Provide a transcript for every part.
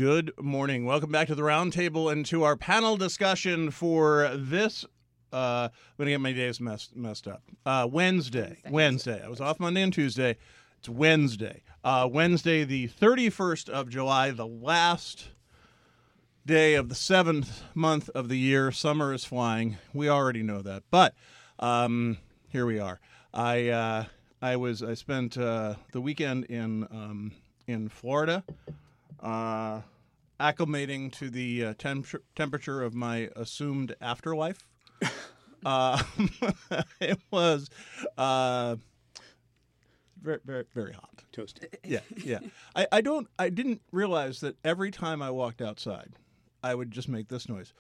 Good morning. Welcome back to the Roundtable and to our panel discussion for this. I'm going to get my days messed up. Wednesday. I was off Monday and Tuesday. It's Wednesday. Wednesday, the 31st of July, the last day of the 7th month of the year. Summer is flying. We already know that. But here we are. I spent the weekend in Florida, acclimating to the temperature of my assumed afterlife. It was very, very, very hot. Toasty. Yeah. I didn't realize that every time I walked outside, I would just make this noise.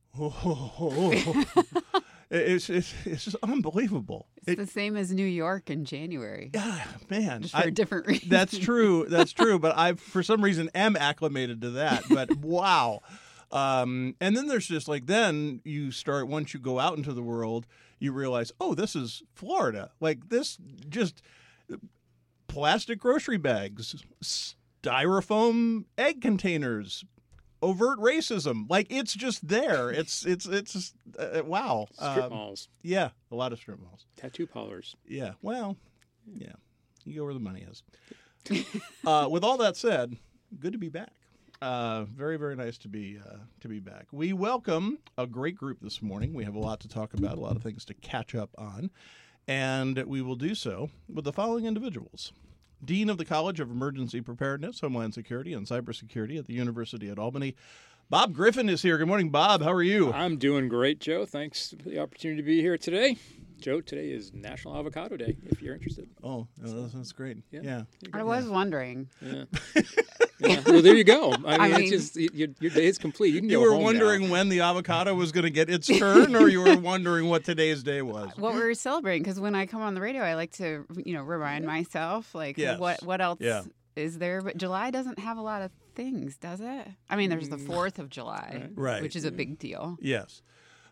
It's just unbelievable. It's the same as New York in January. Yeah, man. Just for a different reason. That's true. But I, for some reason, am acclimated to that. But wow. And then there's just then you start, once you go out into the world, you realize, oh, this is Florida. Like this, just plastic grocery bags, styrofoam egg containers, overt racism. Like it's just there. It's just, wow. Strip malls. Yeah, a lot of strip malls. Tattoo parlors. Yeah, well, yeah. You go where the money is. With all that said, good to be back. Very, very nice to be back. We welcome a great group this morning. We have a lot to talk about, a lot of things to catch up on, and we will do so with the following individuals. Dean of the College of Emergency Preparedness, Homeland Security, and Cybersecurity at the University at Albany, Bob Griffin is here. Good morning, Bob. How are you? I'm doing great, Joe. Thanks for the opportunity to be here today. Joe, today is National Avocado Day, if you're interested. Oh, that's great. Yeah. I was wondering. Yeah. Yeah. Well, there you go. I mean, it's just your day is complete. You can You go were home wondering now. when the avocado was going to get its turn, or you were wondering what today's day was? What we were celebrating, because when I come on the radio, I like to, remind myself, Yes. what else Yeah. is there? But July doesn't have a lot of things, does it? I mean, there's the 4th of July, Right. which is a big deal. Yes.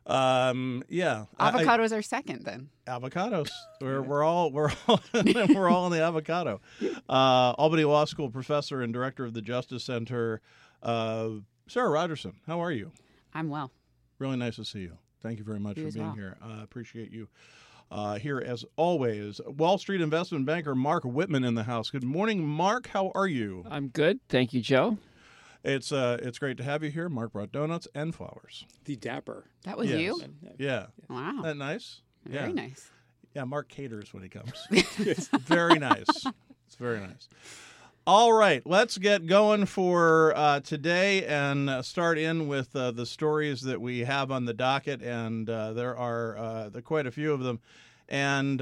Yeah. Avocados are second, then. Avocados. We're all we're all in the avocado. Albany Law School professor and director of the Justice Center, Sarah Rogerson. How are you? I'm well. Really nice to see you. Thank you very much You for as being well. here. Appreciate you. Here as always, Wall Street investment banker Mark Whitman in the house. Good morning, Mark. How are you? I'm good. Thank you, Joe. It's great to have you here. Mark brought donuts and flowers. The Dapper. That was Yes. you? Yeah. Wow. Isn't that nice? Very nice. Yeah, Mark caters when he comes. It's very nice. It's very nice. All right, let's get going for today and start in with the stories that we have on the docket, and there are quite a few of them. And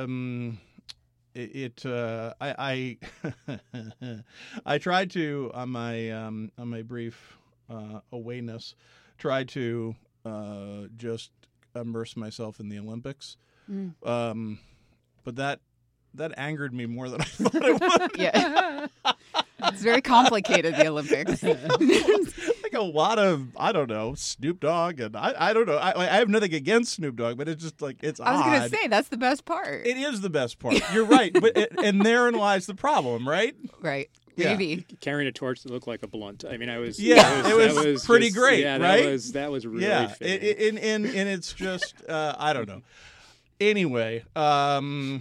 I I tried to on my brief awayness try to just immerse myself in the Olympics, but that angered me more than I thought it would. Yeah. It's very complicated, the Olympics. Like a lot of, I don't know, Snoop Dogg, and I don't know. I have nothing against Snoop Dogg, but it's just it's odd. I was going to say, that's the best part. It is the best part. You're right, but and therein lies the problem, right? Right. Yeah. Maybe. Carrying a torch that looked like a blunt. I mean, It was pretty great, yeah, right? That was really Yeah, fitting. and it's just I don't know. Anyway, but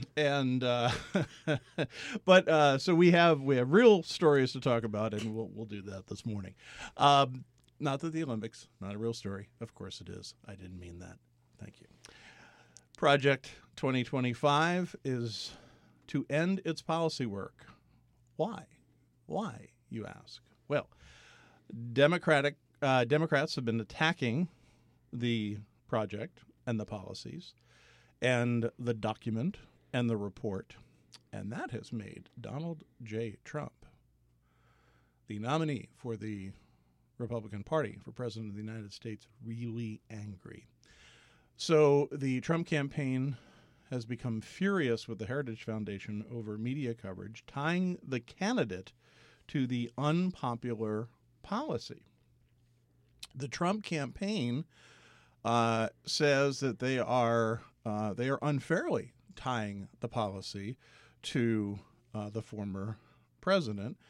so we have real stories to talk about, and we'll do that this morning. Not that the Olympics, not a real story. Of course it is. I didn't mean that. Thank you. Project 2025 is to end its policy work. Why? Why, you ask? Well, Democrats have been attacking the project and the policies and the document and the report, and that has made Donald J. Trump, the nominee for the Republican Party for President of the United States, really angry. So the Trump campaign has become furious with the Heritage Foundation over media coverage tying the candidate to the unpopular policy. The Trump campaign says that they are unfairly tying the policy to the former president,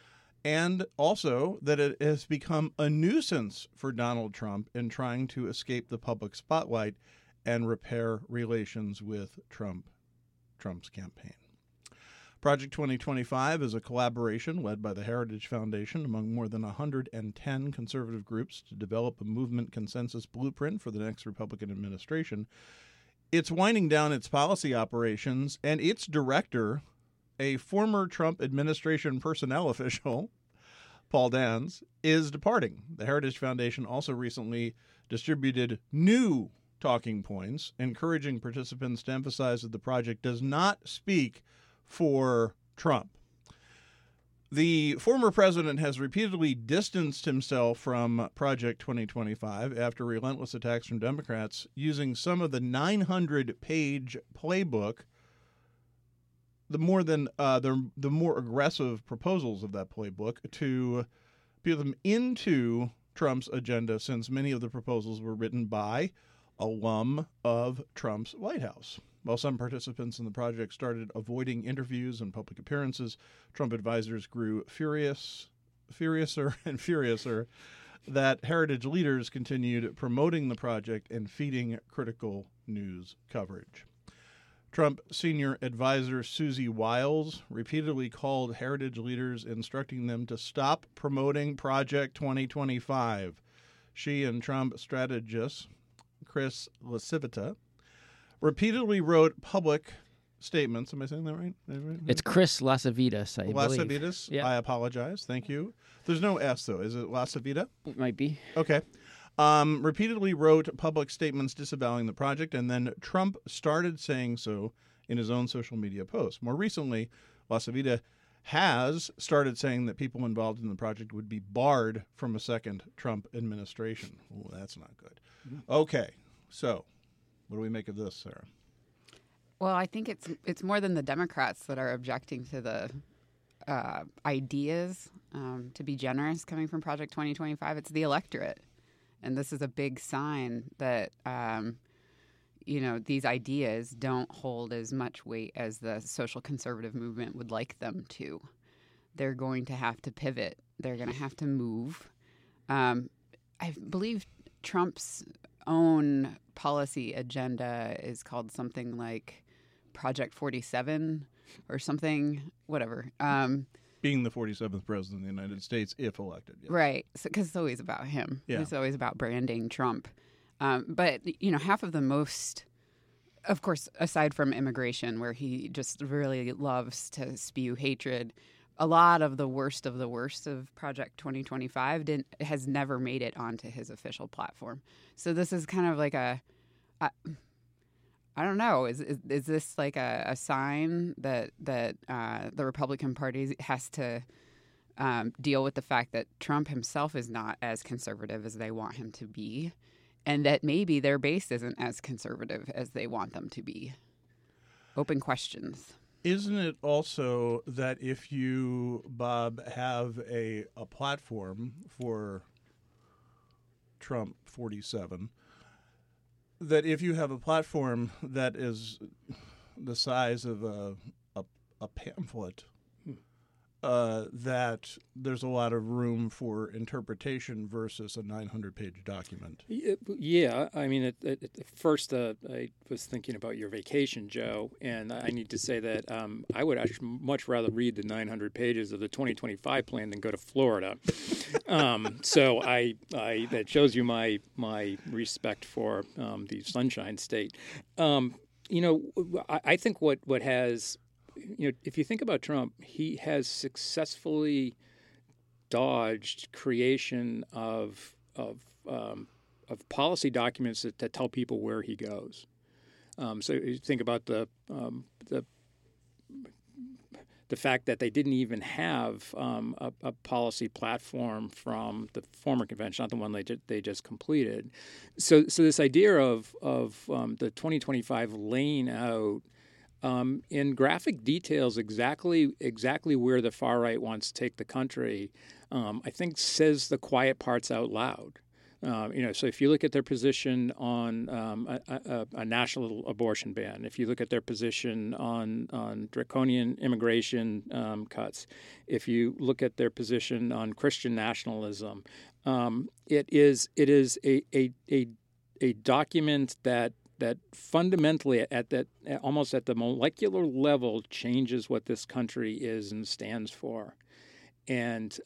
and also that it has become a nuisance for Donald Trump in trying to escape the public spotlight and repair relations with Trump's campaign. Project 2025 is a collaboration led by the Heritage Foundation among more than 110 conservative groups to develop a movement consensus blueprint for the next Republican administration. It's winding down its policy operations, and its director, a former Trump administration personnel official, Paul Dans, is departing. The Heritage Foundation also recently distributed new talking points, encouraging participants to emphasize that the project does not speak for Trump. The former president has repeatedly distanced himself from Project 2025 after relentless attacks from Democrats, using some of the 900-page playbook, the more aggressive proposals of that playbook, to put them into Trump's agenda, since many of the proposals were written by alum of Trump's White House. While some participants in the project started avoiding interviews and public appearances, Trump advisors grew furiouser that Heritage leaders continued promoting the project and feeding critical news coverage. Trump senior advisor Susie Wiles repeatedly called Heritage leaders, instructing them to stop promoting Project 2025. She and Trump strategist Chris LaCivita repeatedly wrote public statements. Am I saying that right? It's Chris Lasavitas, I believe. Lasavitas? Yeah. I apologize. Thank you. There's no S, though. Is it Lasavita? It might be. Okay. Repeatedly wrote public statements disavowing the project, and then Trump started saying so in his own social media posts. More recently, Lasavita has started saying that people involved in the project would be barred from a second Trump administration. Oh, that's not good. Okay. So, what do we make of this, Sarah? Well, I think it's more than the Democrats that are objecting to the ideas, to be generous, coming from Project 2025. It's the electorate. And this is a big sign that, these ideas don't hold as much weight as the social conservative movement would like them to. They're going to have to pivot. They're going to have to move. I believe Trump's own policy agenda is called something like Project 47 or something, whatever. Being the 47th president of the United States, if elected. Yes. Right, because it's always about him. Yeah. It's always about branding Trump. But, half of the most, of course, aside from immigration, where he just really loves to spew hatred, a lot of the worst of Project 2025 has never made it onto his official platform. So this is kind of like I don't know. Is this like a sign that the Republican Party has to deal with the fact that Trump himself is not as conservative as they want him to be, and that maybe their base isn't as conservative as they want them to be? Open questions. Isn't it also that if you, Bob, have a platform for Trump 47, that if you have a platform that is the size of a pamphlet, that there's a lot of room for interpretation versus a 900-page document? Yeah, I mean, at first I was thinking about your vacation, Joe, and I need to say that I would actually much rather read the 900 pages of the 2025 plan than go to Florida. So that shows you my respect for the Sunshine State. I think what has, if you think about Trump, he has successfully dodged creation of policy documents that tell people where he goes. So you think about the fact that they didn't even have a policy platform from the former convention, not the one they just completed. So this idea of the 2025 laying out in graphic details exactly where the far right wants to take the country, I think says the quiet parts out loud. So if you look at their position on a national abortion ban, if you look at their position on draconian immigration cuts, if you look at their position on Christian nationalism, it is a document that fundamentally almost at the molecular level changes what this country is and stands for, and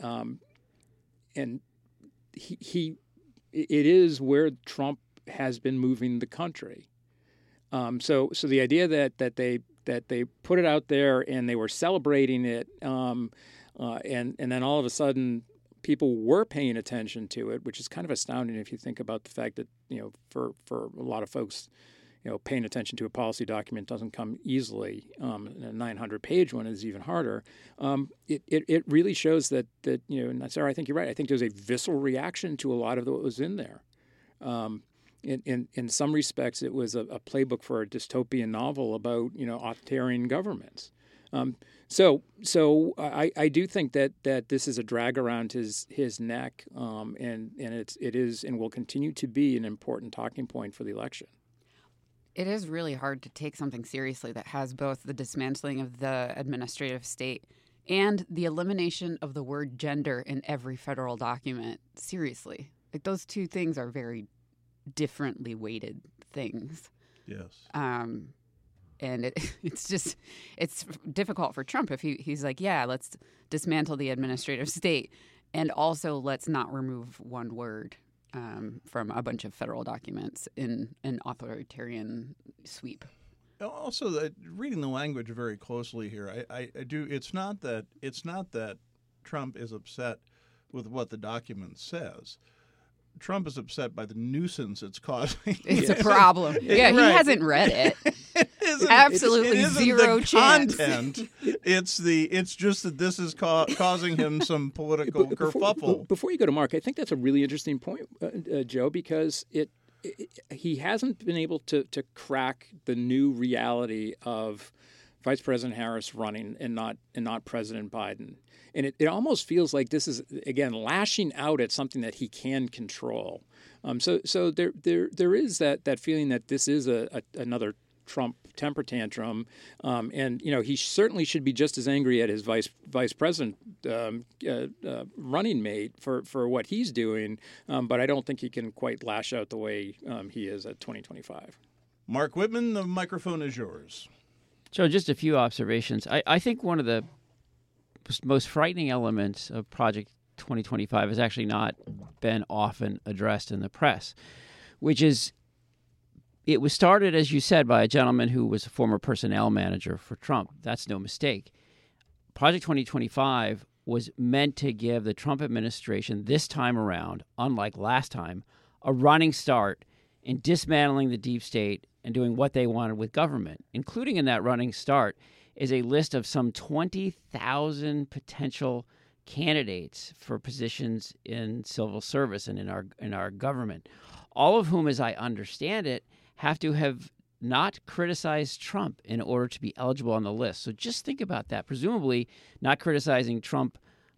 it is where Trump has been moving the country. So the idea that they put it out there and they were celebrating it, and then all of a sudden people were paying attention to it, which is kind of astounding if you think about the fact that for a lot of folks, paying attention to a policy document doesn't come easily. A 900-page one is even harder. It really shows that and Sarah, I think you're right. I think there's a visceral reaction to a lot of what was in there. In some respects, it was a playbook for a dystopian novel about authoritarian governments. So I do think that this is a drag around his neck, and it is and will continue to be an important talking point for the election. It is really hard to take something seriously that has both the dismantling of the administrative state and the elimination of the word gender in every federal document seriously. Like, those two things are very differently weighted things. Yes. And it's difficult for Trump if he's like, yeah, let's dismantle the administrative state, and also let's not remove one word from a bunch of federal documents in an authoritarian sweep. Also, reading the language very closely here, I do. It's not that Trump is upset with what the document says. Trump is upset by the nuisance it's causing. It's a problem. He hasn't read it. Absolutely zero chance. Content. It's just that this is causing him some political kerfuffle. Before you go to Mark, I think that's a really interesting point, Joe, because he hasn't been able to crack the new reality of Vice President Harris running and not President Biden. And it almost feels like this is, again, lashing out at something that he can control. So there is that feeling that this is another Trump temper tantrum, and he certainly should be just as angry at his vice president running mate for what he's doing, but I don't think he can quite lash out the way he is at 2025. Mark Whitman, the microphone is yours. So just a few observations. I think one of the most frightening elements of Project 2025 has actually not been often addressed in the press, which is it was started, as you said, by a gentleman who was a former personnel manager for Trump. That's no mistake. Project 2025 was meant to give the Trump administration this time around, unlike last time, a running start in dismantling the deep state and doing what they wanted with government. Including in that running start is a list of some 20,000 potential candidates for positions in civil service and in our government, all of whom, as I understand it, have to have not criticized Trump in order to be eligible on the list. So just think about that. Presumably, not criticizing Trump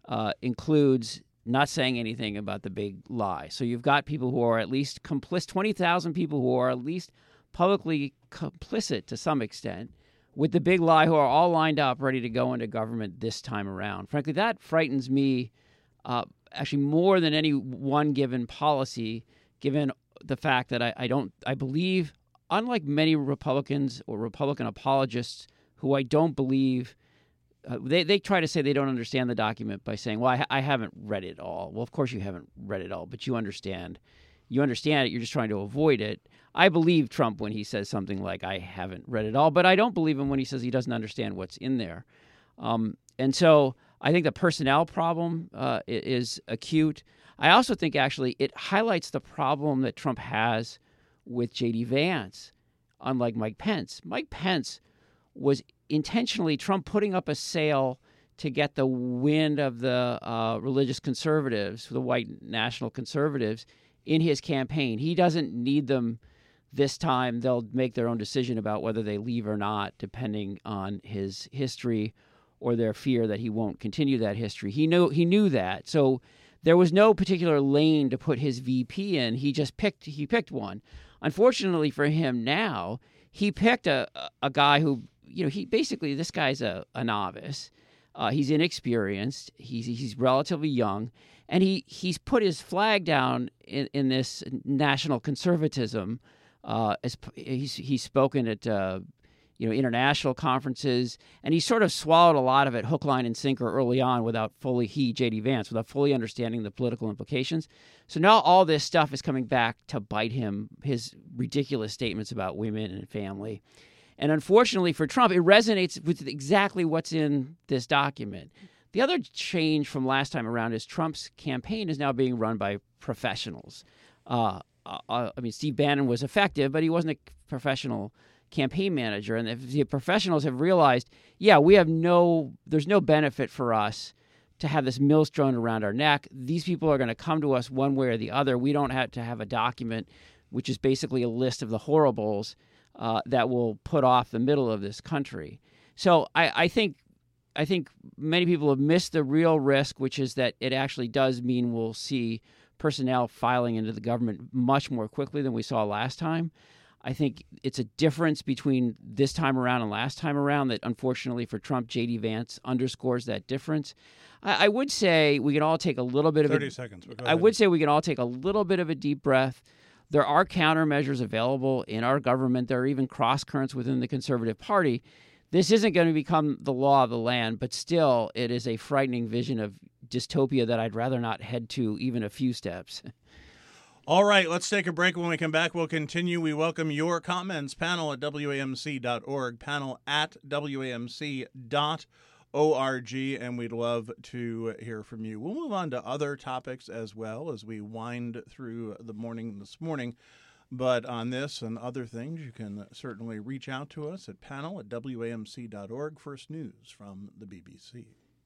includes not saying anything about the big lie. So you've got people who are at least complicit, 20,000 people who are at least publicly complicit to some extent with the big lie, who are all lined up ready to go into government this time around. Frankly, that frightens me actually more than any one given policy, given the fact that I believe, unlike many Republicans or Republican apologists who I don't believe, they try to say they don't understand the document by saying, well, I haven't read it all. Well, of course you haven't read it all, but you understand. You understand it. You're just trying to avoid it. I believe Trump when he says something like, I haven't read it all, but I don't believe him when he says he doesn't understand what's in there. And so I think the personnel problem is acute. I also think, actually, it highlights the problem that Trump has with J.D. Vance, unlike Mike Pence. Mike Pence was intentionally Trump putting up a sail to get the wind of the religious conservatives, the white national conservatives, in his campaign. He doesn't need them this time. They'll make their own decision about whether they leave or not, depending on his history or their fear that he won't continue that history. He knew that. So there was no particular lane to put his VP in. He picked one. Unfortunately for him now, he picked a guy who, this guy's a novice. He's inexperienced. He's relatively young, and he's put his flag down in this national conservatism. As he's spoken at international conferences, and he sort of swallowed a lot of it hook, line, and sinker early on without J.D. Vance, without fully understanding the political implications. So now all this stuff is coming back to bite him, his ridiculous statements about women and family. And unfortunately for Trump, it resonates with exactly what's in this document. The other change from last time around is Trump's campaign is now being run by professionals. Steve Bannon was effective, but he wasn't a professional campaign manager. And the professionals have realized, there's no benefit for us to have this millstone around our neck. These people are going to come to us one way or the other. We don't have to have a document, which is basically a list of the horribles that will put off the middle of this country. So I think many people have missed the real risk, which is that it actually does mean we'll see personnel filing into the government much more quickly than we saw last time. I think it's a difference between this time around and last time around that, unfortunately for Trump, J.D. Vance underscores that difference. I would say we can all take a little bit of 30 seconds. I would say we can all take a little bit of a deep breath. There are countermeasures available in our government. There are even cross currents within the Conservative Party. This isn't going to become the law of the land, but still, it is a frightening vision of dystopia that I'd rather not head to even a few steps. All right, let's take a break. When we come back, we'll continue. We welcome your comments. Panel at WAMC.org, panel at WAMC.org, and we'd love to hear from you. We'll move on to other topics as well as we wind through the morning this morning. But on this and other things, you can certainly reach out to us at panel at WAMC.org. First news from the BBC.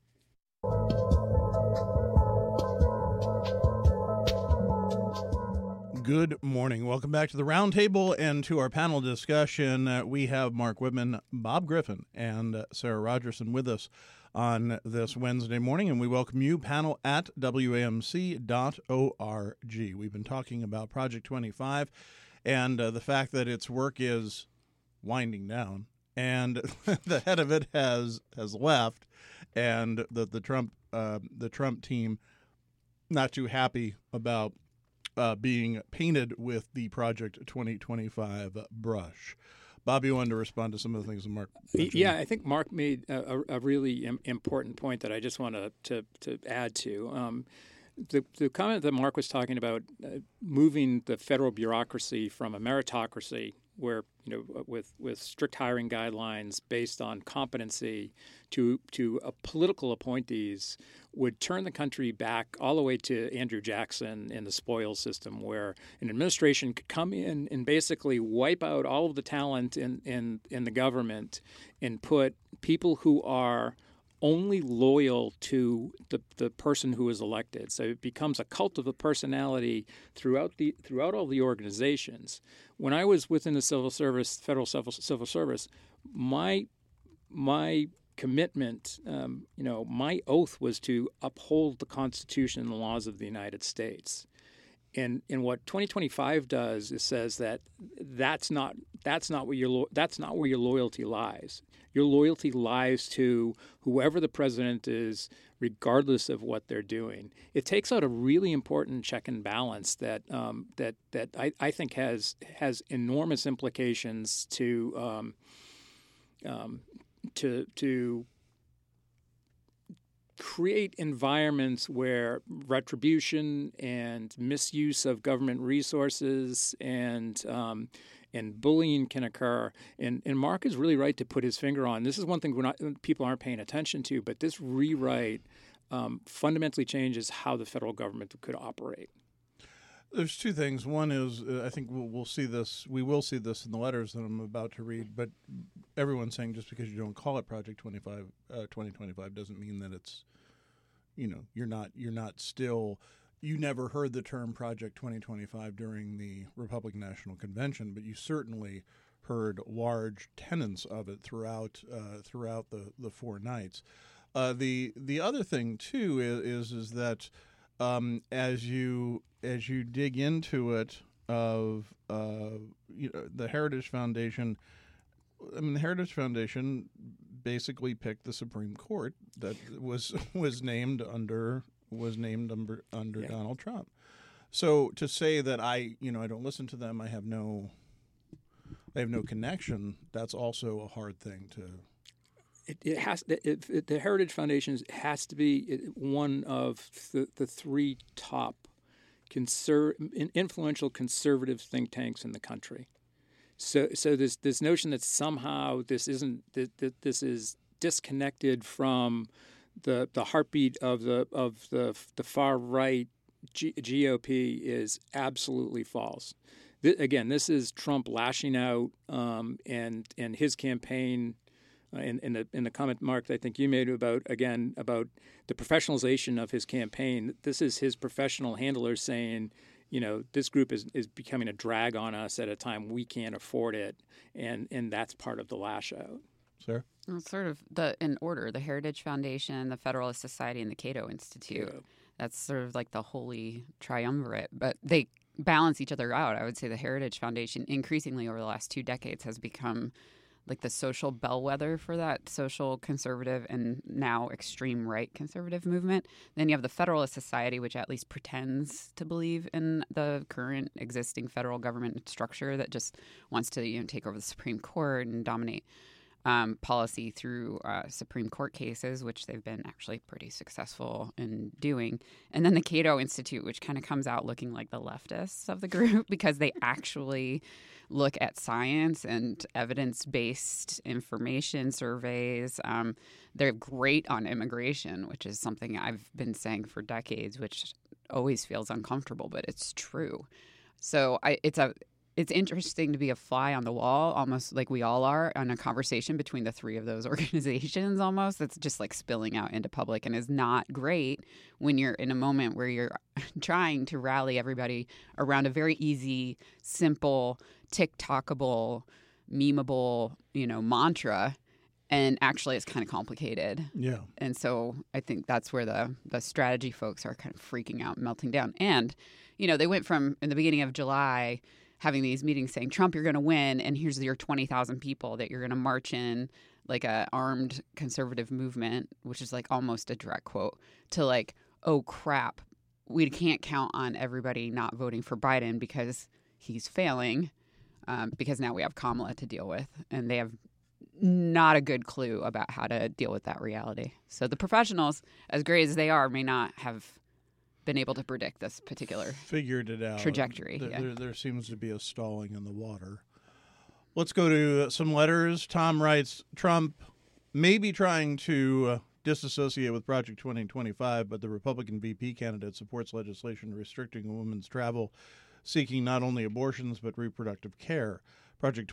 Good morning. Welcome back to the Roundtable and to our panel discussion. We have Mark Whitman, Bob Griffin, and Sarah Rogerson with us on this Wednesday morning, and we welcome you, panel at WAMC.org. We've been talking about Project 25 and the fact that its work is winding down, and the head of it has left, and the Trump team not too happy about being painted with the Project 2025 brush. Bob, you wanted to respond to some of the things that Mark mentioned. Yeah, I think Mark made a really important point that I just want to add to. The comment that Mark was talking about moving the federal bureaucracy from a meritocracy where, with strict hiring guidelines based on competency to political appointees would turn the country back all the way to Andrew Jackson in the spoils system, where an administration could come in and basically wipe out all of the talent in the government and put people who are only loyal to the person who is elected. So it becomes a cult of the personality throughout all the organizations. When I was within the civil service, federal civil service, my commitment, my oath was to uphold the Constitution and the laws of the United States. And what 2025 does is says that that's not where your loyalty lies. Your loyalty lies to whoever the president is, regardless of what they're doing. It takes out a really important check and balance that I think has enormous implications to create environments where retribution and misuse of government resources and bullying can occur. And Mark is really right to put his finger on. This is one thing people aren't paying attention to, but this rewrite fundamentally changes how the federal government could operate. There's two things. One is I think we'll see this. We will see this in the letters that I'm about to read. But everyone's saying just because you don't call it Project 2025 doesn't mean that it's, you're not still. You never heard the term Project 2025 during the Republican National Convention, but you certainly heard large tenets of it throughout the 4 nights. The other thing too is that as you dig into it, of the Heritage Foundation. I mean, the Heritage Foundation basically picked the Supreme Court that was named under Donald Trump. So to say that I don't listen to them, I have no connection. That's also a hard thing to. The Heritage Foundation has to be one of the three top influential conservative think tanks in the country. So this notion that somehow this is disconnected from the heartbeat of the far right GOP is absolutely false. This is Trump lashing out, and his campaign. In the comment, Mark, I think you made about the professionalization of his campaign. This is his professional handlers saying, this group is becoming a drag on us at a time we can't afford it, and that's part of the lash out. Sarah? Well, sort of in order: the Heritage Foundation, the Federalist Society, and the Cato Institute. Yeah. That's sort of like the holy triumvirate, but they balance each other out. I would say the Heritage Foundation, increasingly over the last 2 decades, has become like the social bellwether for that social conservative and now extreme right conservative movement. Then you have the Federalist Society, which at least pretends to believe in the current existing federal government structure that just wants to take over the Supreme Court and dominate policy through Supreme Court cases, which they've been actually pretty successful in doing. And then the Cato Institute, which kind of comes out looking like the leftists of the group because they actually look at science and evidence-based information surveys. They're great on immigration, which is something I've been saying for decades, which always feels uncomfortable, but it's true. So it's interesting to be a fly on the wall, almost like we all are, on a conversation between the three of those organizations almost that's just like spilling out into public and is not great when you're in a moment where you're trying to rally everybody around a very easy, simple, TikTokable, memeable, mantra. And actually, it's kind of complicated. Yeah. And so I think that's where the strategy folks are kind of freaking out, melting down. And, they went from, in the beginning of July, having these meetings saying, Trump, you're going to win, and here's your 20,000 people that you're going to march in like a armed conservative movement, which is like almost a direct quote, to like, oh, crap, we can't count on everybody not voting for Biden because he's failing, because now we have Kamala to deal with, and they have not a good clue about how to deal with that reality. So the professionals, as great as they are, may not have been able to predict this particular figured it out trajectory. There seems to be a stalling in the water. Let's go to some letters. Tom writes, Trump may be trying to disassociate with Project 2025, but the Republican VP candidate supports legislation restricting a woman's seeking not only abortions but reproductive care. Project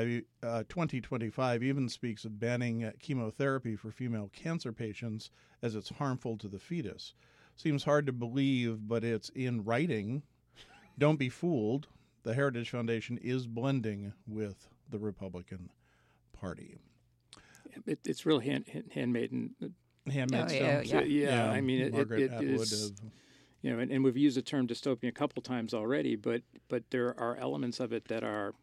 2025 even speaks of banning chemotherapy for female cancer patients as it's harmful to the fetus. Seems hard to believe, but it's in writing. Don't be fooled. The Heritage Foundation is blending with the Republican Party. It's real handmaiden. Handmaid's Tale. Yeah. I mean, Margaret it Atwood is. And we've used the term dystopian a couple times already, but there are elements of it that are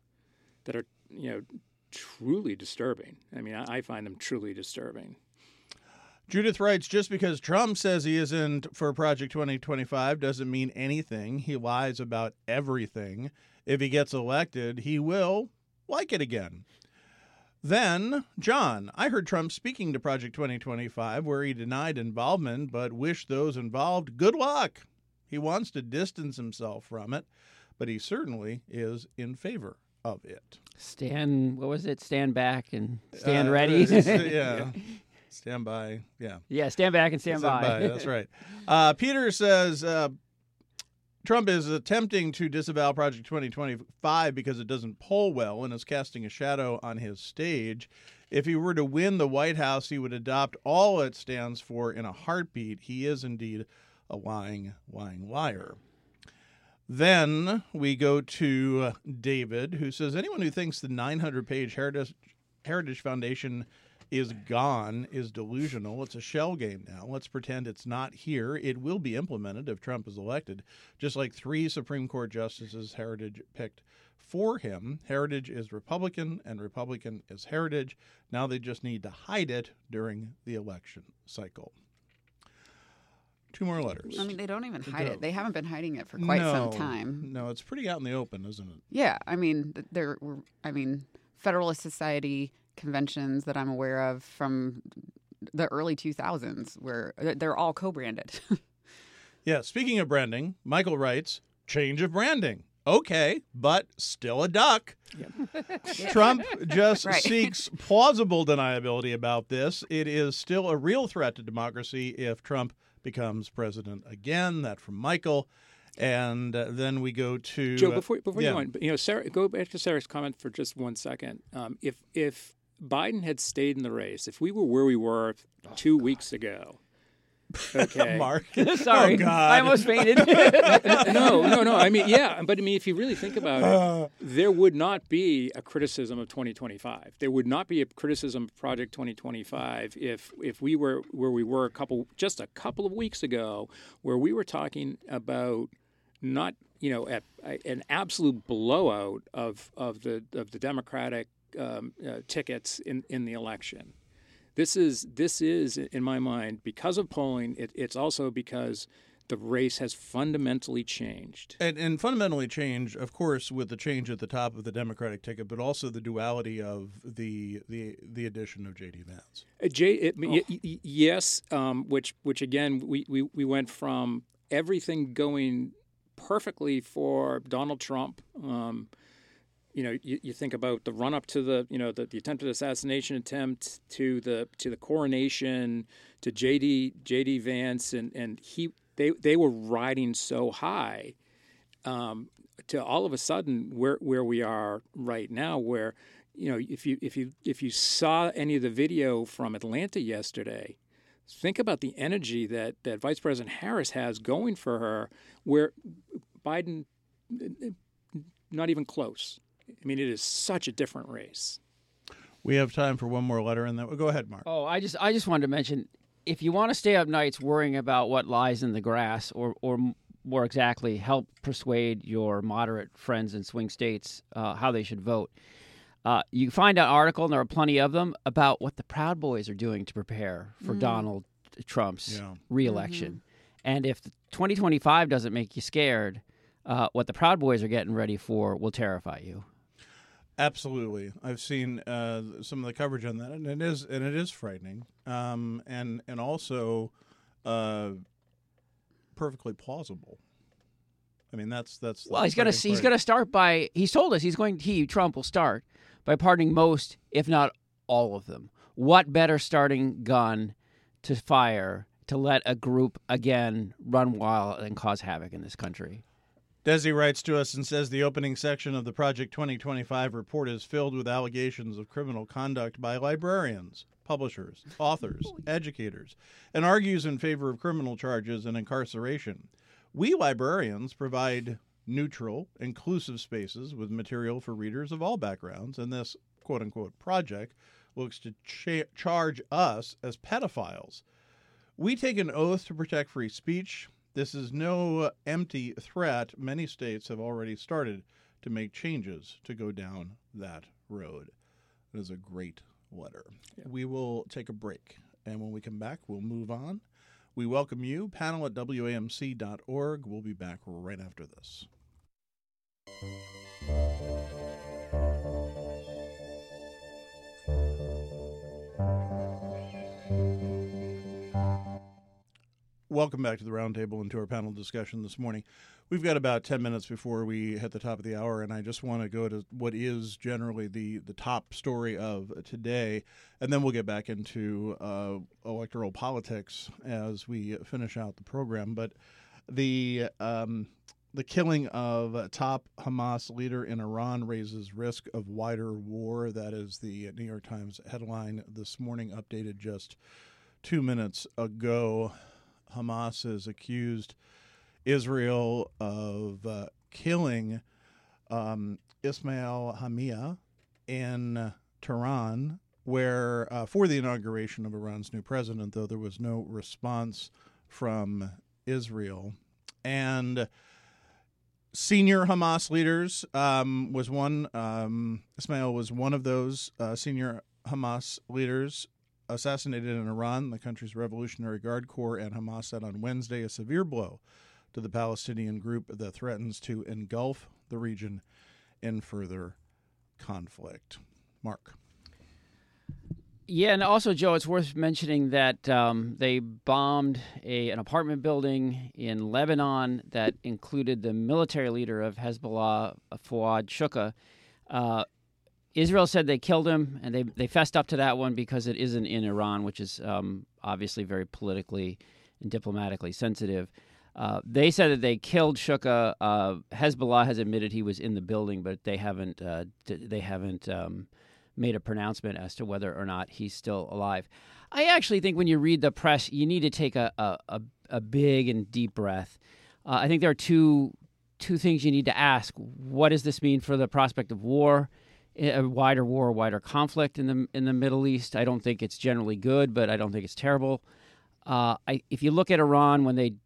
truly disturbing. I mean, I find them truly disturbing. Judith writes, just because Trump says he isn't for Project 2025 doesn't mean anything. He lies about everything. If he gets elected, he will like it again. Then, John, I heard Trump speaking to Project 2025 where he denied involvement but wished those involved good luck. He wants to distance himself from it, but he certainly is in favor of it. Stand back and stand ready. Yeah. Stand by. Yeah. Yeah, stand back and stand by. That's right. Peter says Trump is attempting to disavow Project 2025 because it doesn't poll well and is casting a shadow on his stage. If he were to win the White House, he would adopt all it stands for in a heartbeat. He is indeed a lying liar. Then we go to David, who says, anyone who thinks the 900-page Heritage Foundation is gone is delusional. It's a shell game now. Let's pretend it's not here. It will be implemented if Trump is elected, just like 3 Supreme Court justices Heritage picked for him. Heritage is Republican, and Republican is Heritage. Now they just need to hide it during the election cycle. 2 more letters. I mean, they don't even hide it. They haven't been hiding it for quite some time. No, it's pretty out in the open, isn't it? Yeah, I mean, Federalist Society conventions that I'm aware of from the early 2000s where they're all co-branded. Yeah, speaking of branding, Michael writes, change of branding. Okay, but still a duck. Yep. Trump just seeks plausible deniability about this. It is still a real threat to democracy if Trump becomes president again. That from Michael. And then we go to Joe. Before you go on, Sarah, go back to Sarah's comment for just 1 second. If Biden had stayed in the race, if we were where we were 2 weeks ago, okay, Mark, sorry, oh, God. I almost fainted. No. I mean, yeah, but I mean, if you really think about it, there would not be a criticism of 2025. There would not be a criticism of Project 2025 if we were where we were just a couple of weeks ago, where we were talking about not at an absolute blowout of the Democratic tickets in the election. This is in my mind, because of polling. It's also because the race has fundamentally changed. And fundamentally changed, of course, with the change at the top of the Democratic ticket, but also the duality of the addition of J.D. Vance. Yes, which again, we went from everything going perfectly for Donald Trump. You think about the run up to the attempted assassination attempt to the coronation to J.D. Vance, and they were riding so high to all of a sudden where we are right now, where if you saw any of the video from Atlanta yesterday, think about the energy that Vice President Harris has going for her, where Biden not even close. I mean, it is such a different race. We have time for one more letter, and then go ahead, Mark. Oh, I just wanted to mention, if you want to stay up nights worrying about what lies in the grass, or more exactly, help persuade your moderate friends in swing states how they should vote, you can find an article, and there are plenty of them, about what the Proud Boys are doing to prepare for Donald Trump's reelection. Mm-hmm. And if 2025 doesn't make you scared, what the Proud Boys are getting ready for will terrify you. Absolutely, I've seen some of the coverage on that, and it is frightening, and also perfectly plausible. I mean, that's well, he's gonna start by, he's told us Trump will start by pardoning most, if not all of them. What better starting gun to fire to let a group again run wild and cause havoc in this country? Desi writes to us and says the opening section of the Project 2025 report is filled with allegations of criminal conduct by librarians, publishers, authors, educators, and argues in favor of criminal charges and incarceration. We librarians provide neutral, inclusive spaces with material for readers of all backgrounds, and this quote-unquote project looks to charge us as pedophiles. We take an oath to protect free speech. This is no empty threat. Many states have already started to make changes to go down that road. It is a great letter. Yeah. We will take a break, and when we come back, we'll move on. We welcome you, panel at WAMC.org. We'll be back right after this. Welcome back to the Roundtable and to our panel discussion this morning. We've got about 10 minutes before we hit the top of the hour, and I just want to go to what is generally the top story of today, and then we'll get back into electoral politics as we finish out the program. But the killing of a top Hamas leader in Iran raises risk of wider war. That is the New York Times headline this morning, updated just 2 minutes ago. Hamas has accused Israel of killing Ismail Haniyeh in Tehran where for the inauguration of Iran's new president, though there was no response from Israel. And senior Hamas leaders was one. Ismail was one of those senior Hamas leaders assassinated in Iran. The country's Revolutionary Guard Corps and Hamas said on Wednesday a severe blow to the Palestinian group that threatens to engulf the region in further conflict. Mark. Yeah, and also, Joe, it's worth mentioning that they bombed an apartment building in Lebanon that included the military leader of Hezbollah, Fouad Shukra. Israel said they killed him, and they fessed up to that one because it isn't in Iran, which is obviously very politically and diplomatically sensitive. They said that they killed Shukra. Hezbollah has admitted he was in the building, but they haven't made a pronouncement as to whether or not he's still alive. I actually think when you read the press, you need to take a big and deep breath. I think there are two things you need to ask. What does this mean for the prospect of war, a wider conflict in the Middle East? I don't think it's generally good, but I don't think it's terrible. If you look at Iran when they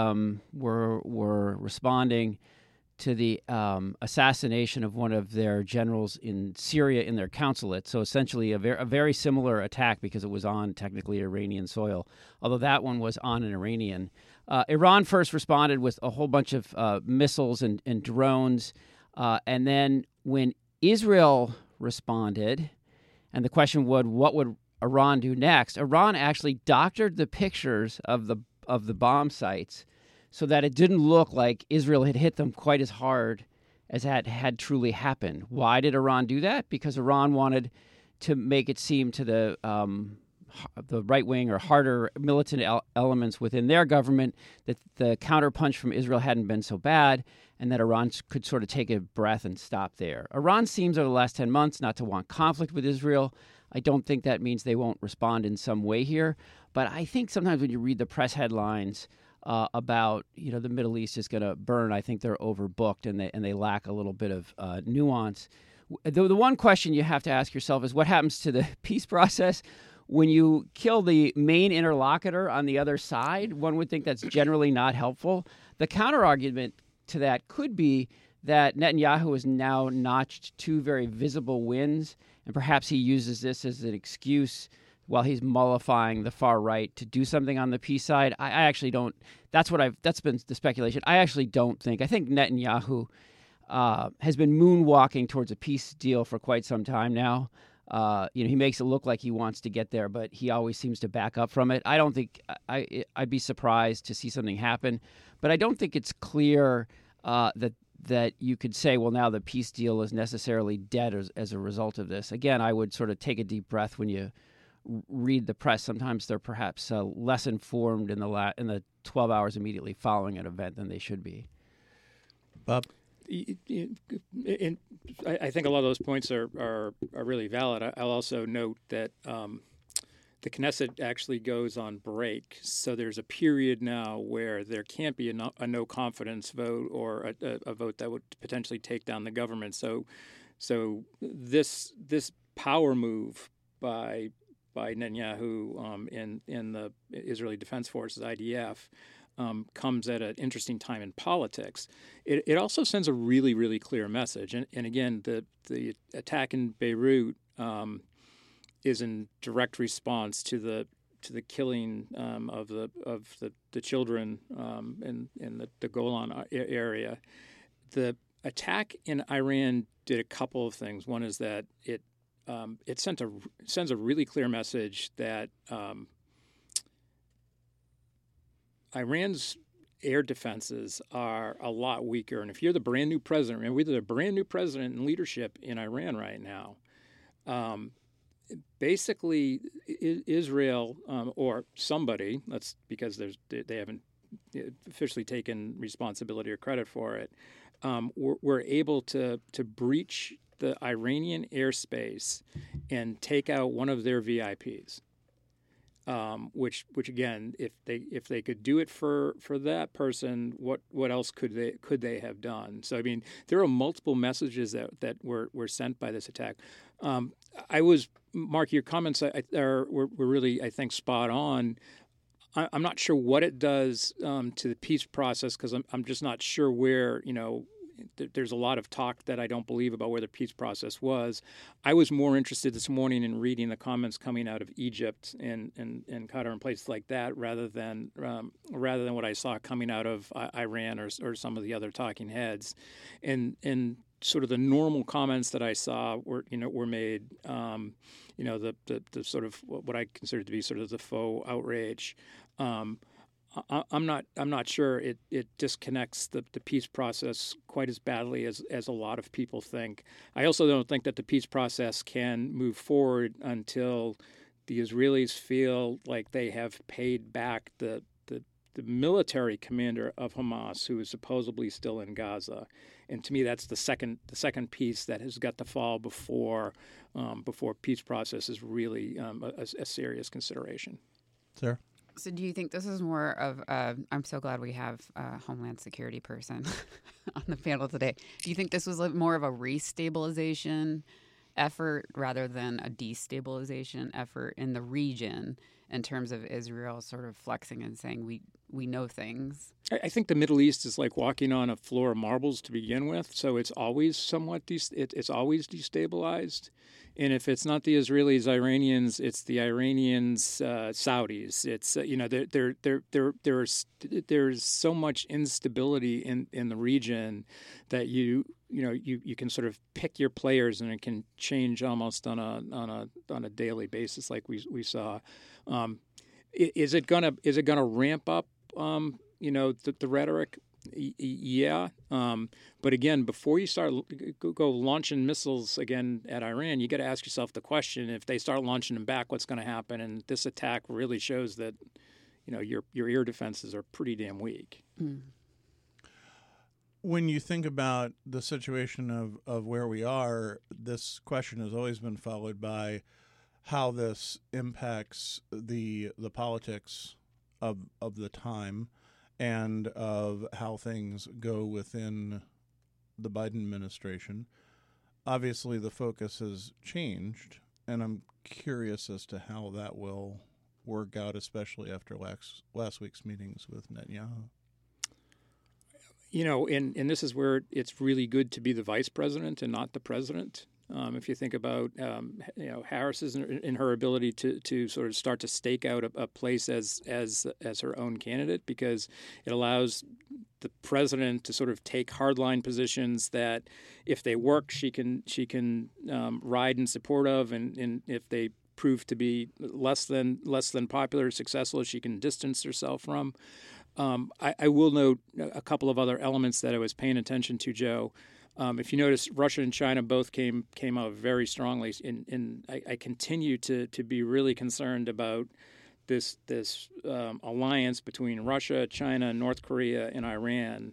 were responding to the assassination of one of their generals in Syria in their consulate. So essentially a very similar attack because it was on technically Iranian soil, although that one was on an Iranian. Iran first responded with a whole bunch of missiles and drones. And then when Israel responded, and the question what would Iran do next? Iran actually doctored the pictures of the bomb sites so that it didn't look like Israel had hit them quite as hard as that had truly happened. Why did Iran do that? Because Iran wanted to make it seem to the right-wing or harder militant elements within their government that the counterpunch from Israel hadn't been so bad and that Iran could sort of take a breath and stop there. Iran seems over the last 10 months not to want conflict with Israel. I don't think that means they won't respond in some way here. But I think sometimes when you read the press headlines about the Middle East is going to burn, I think they're overbooked and they lack a little bit of nuance. The one question you have to ask yourself is what happens to the peace process when you kill the main interlocutor on the other side? One would think that's generally not helpful. The counter-argument to that could be that Netanyahu has now notched 2 very visible wins, and perhaps he uses this as an excuse while he's mollifying the far right to do something on the peace side. I actually don't. That's been the speculation. I actually don't think. I think Netanyahu has been moonwalking towards a peace deal for quite some time now. He makes it look like he wants to get there, but he always seems to back up from it. I don't think I'd be surprised to see something happen, but I don't think it's clear that you could say, well, now the peace deal is necessarily dead as a result of this. Again, I would sort of take a deep breath when you read the press. Sometimes they're perhaps less informed in the 12 hours immediately following an event than they should be. Bob? I think a lot of those points are really valid. I'll also note that the Knesset actually goes on break, so there's a period now where there can't be a no confidence vote or a vote that would potentially take down the government. So this power move by Netanyahu in the Israeli Defense Forces, IDF, comes at an interesting time in politics. It also sends a really, really clear message. And again, the attack in Beirut is in direct response to the killing of the children in the Golan area. The attack in Iran did a couple of things. One is that it sends a really clear message that Iran's air defenses are a lot weaker. And if you're the brand new president, and we're the brand new president and leadership in Iran right now, basically Israel or somebody, that's because they haven't officially taken responsibility or credit for it, were able to breach the Iranian airspace and take out one of their VIPs. Which again, if they could do it for that person, what else could they have done? So I mean, there are multiple messages that were sent by this attack. I was Mark, your comments were really, I think, spot on. I'm not sure what it does to the peace process, because I'm just not sure where, there's a lot of talk that I don't believe about where the peace process was. I was more interested this morning in reading the comments coming out of Egypt and Qatar and places like that, rather than what I saw coming out of Iran or some of the other talking heads, and sort of the normal comments that I saw were made, the sort of what I consider to be sort of the faux outrage. I'm not sure it disconnects the peace process quite as badly as a lot of people think. I also don't think that the peace process can move forward until the Israelis feel like they have paid back the military commander of Hamas, who is supposedly still in Gaza. And to me, that's the second piece that has got to fall before peace process is really a serious consideration. Sarah? So do you think this is more of I'm so glad we have a Homeland Security person on the panel today. Do you think this was more of a restabilization effort rather than a destabilization effort in the region, in terms of Israel sort of flexing and saying we know things? I think the Middle East is like walking on a floor of marbles to begin with, so it's always somewhat it's always destabilized. And if it's not the Israelis, Iranians, it's the Iranians, Saudis. It's there's so much instability in the region that you can sort of pick your players, and it can change almost on a daily basis, like we saw. Is it gonna ramp up? The rhetoric. Yeah, but again, before you start go launching missiles again at Iran, you got to ask yourself the question: if they start launching them back, what's going to happen? And this attack really shows that, your air defenses are pretty damn weak. Mm. When you think about the situation of where we are, this question has always been followed by how this impacts the politics of the time, and of how things go within the Biden administration. Obviously, the focus has changed, and I'm curious as to how that will work out, especially after last week's meetings with Netanyahu. And this is where it's really good to be the vice president and not the president. If you think about, Harris's in her ability to sort of start to stake out a place as her own candidate, because it allows the president to sort of take hardline positions that, if they work, she can ride in support of, and if they prove to be less than popular or successful, she can distance herself from. I will note a couple of other elements that I was paying attention to, Joe. If you notice, Russia and China both came out very strongly, and I continue to be really concerned about this alliance between Russia, China, North Korea, and Iran,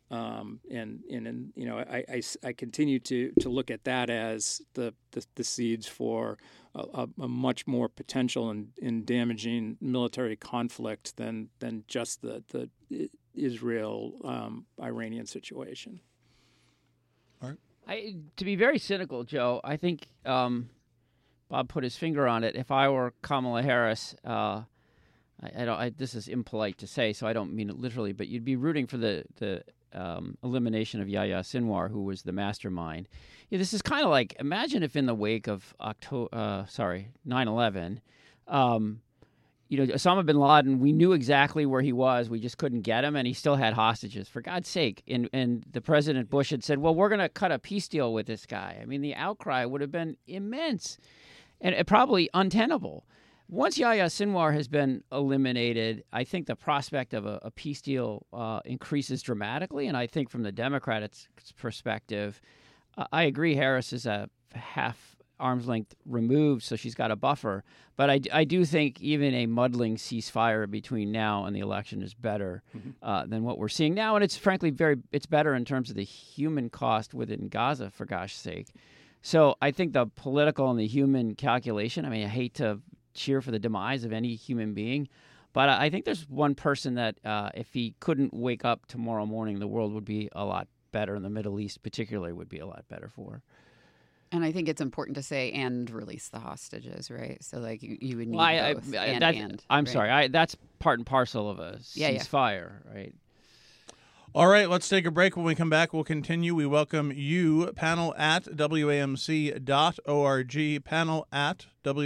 I continue to look at that as the seeds for a much more potential and damaging military conflict than just the Israel Iranian situation. To be very cynical, Joe, I think Bob put his finger on it. If I were Kamala Harris, this is impolite to say, so I don't mean it literally, but you'd be rooting for the elimination of Yahya Sinwar, who was the mastermind. Yeah, this is kind of like, imagine if in the wake of 9/11, Osama bin Laden, we knew exactly where he was. We just couldn't get him, and he still had hostages, for God's sake. And the President Bush had said, well, we're going to cut a peace deal with this guy. I mean, the outcry would have been immense and probably untenable. Once Yahya Sinwar has been eliminated, I think the prospect of a peace deal increases dramatically. And I think from the Democrats' perspective, I agree Harris is a half arm's length removed, so she's got a buffer. But I do think even a muddling ceasefire between now and the election is better than what we're seeing now. And it's frankly it's better in terms of the human cost within Gaza, for gosh sake. So I think the political and the human calculation, I mean, I hate to cheer for the demise of any human being, but I think there's one person that if he couldn't wake up tomorrow morning, the world would be a lot better, and the Middle East particularly would be a lot better for. And I think it's important to say and release the hostages, right? So like you would need Well, both. I'm right? sorry. That's part and parcel of a Yeah. ceasefire, right? All right, let's take a break. When we come back, we'll continue. We welcome you, panel at WAMC.org, panel at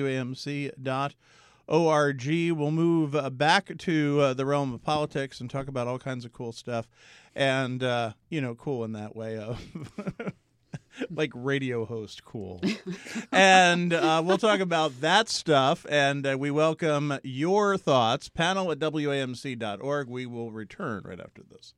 WAMC.org. We'll move back to the realm of politics and talk about all kinds of cool stuff. And, cool in that way of like radio host cool. And we'll talk about that stuff. And we welcome your thoughts, panel at WAMC.org. We will return right after this.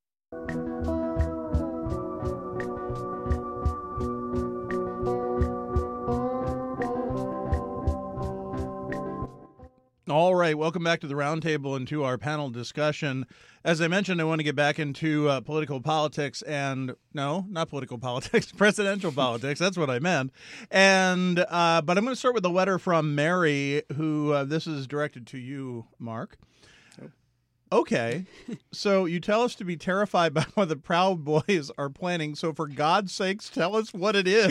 All right, welcome back to the roundtable and to our panel discussion. As I mentioned, I want to get back into political politics and not political politics, presidential politics. That's what I meant. And but I'm going to start with a letter from Mary, who this is directed to you, Mark. Okay, so you tell us to be terrified by what the Proud Boys are planning. So for God's sakes, tell us what it is.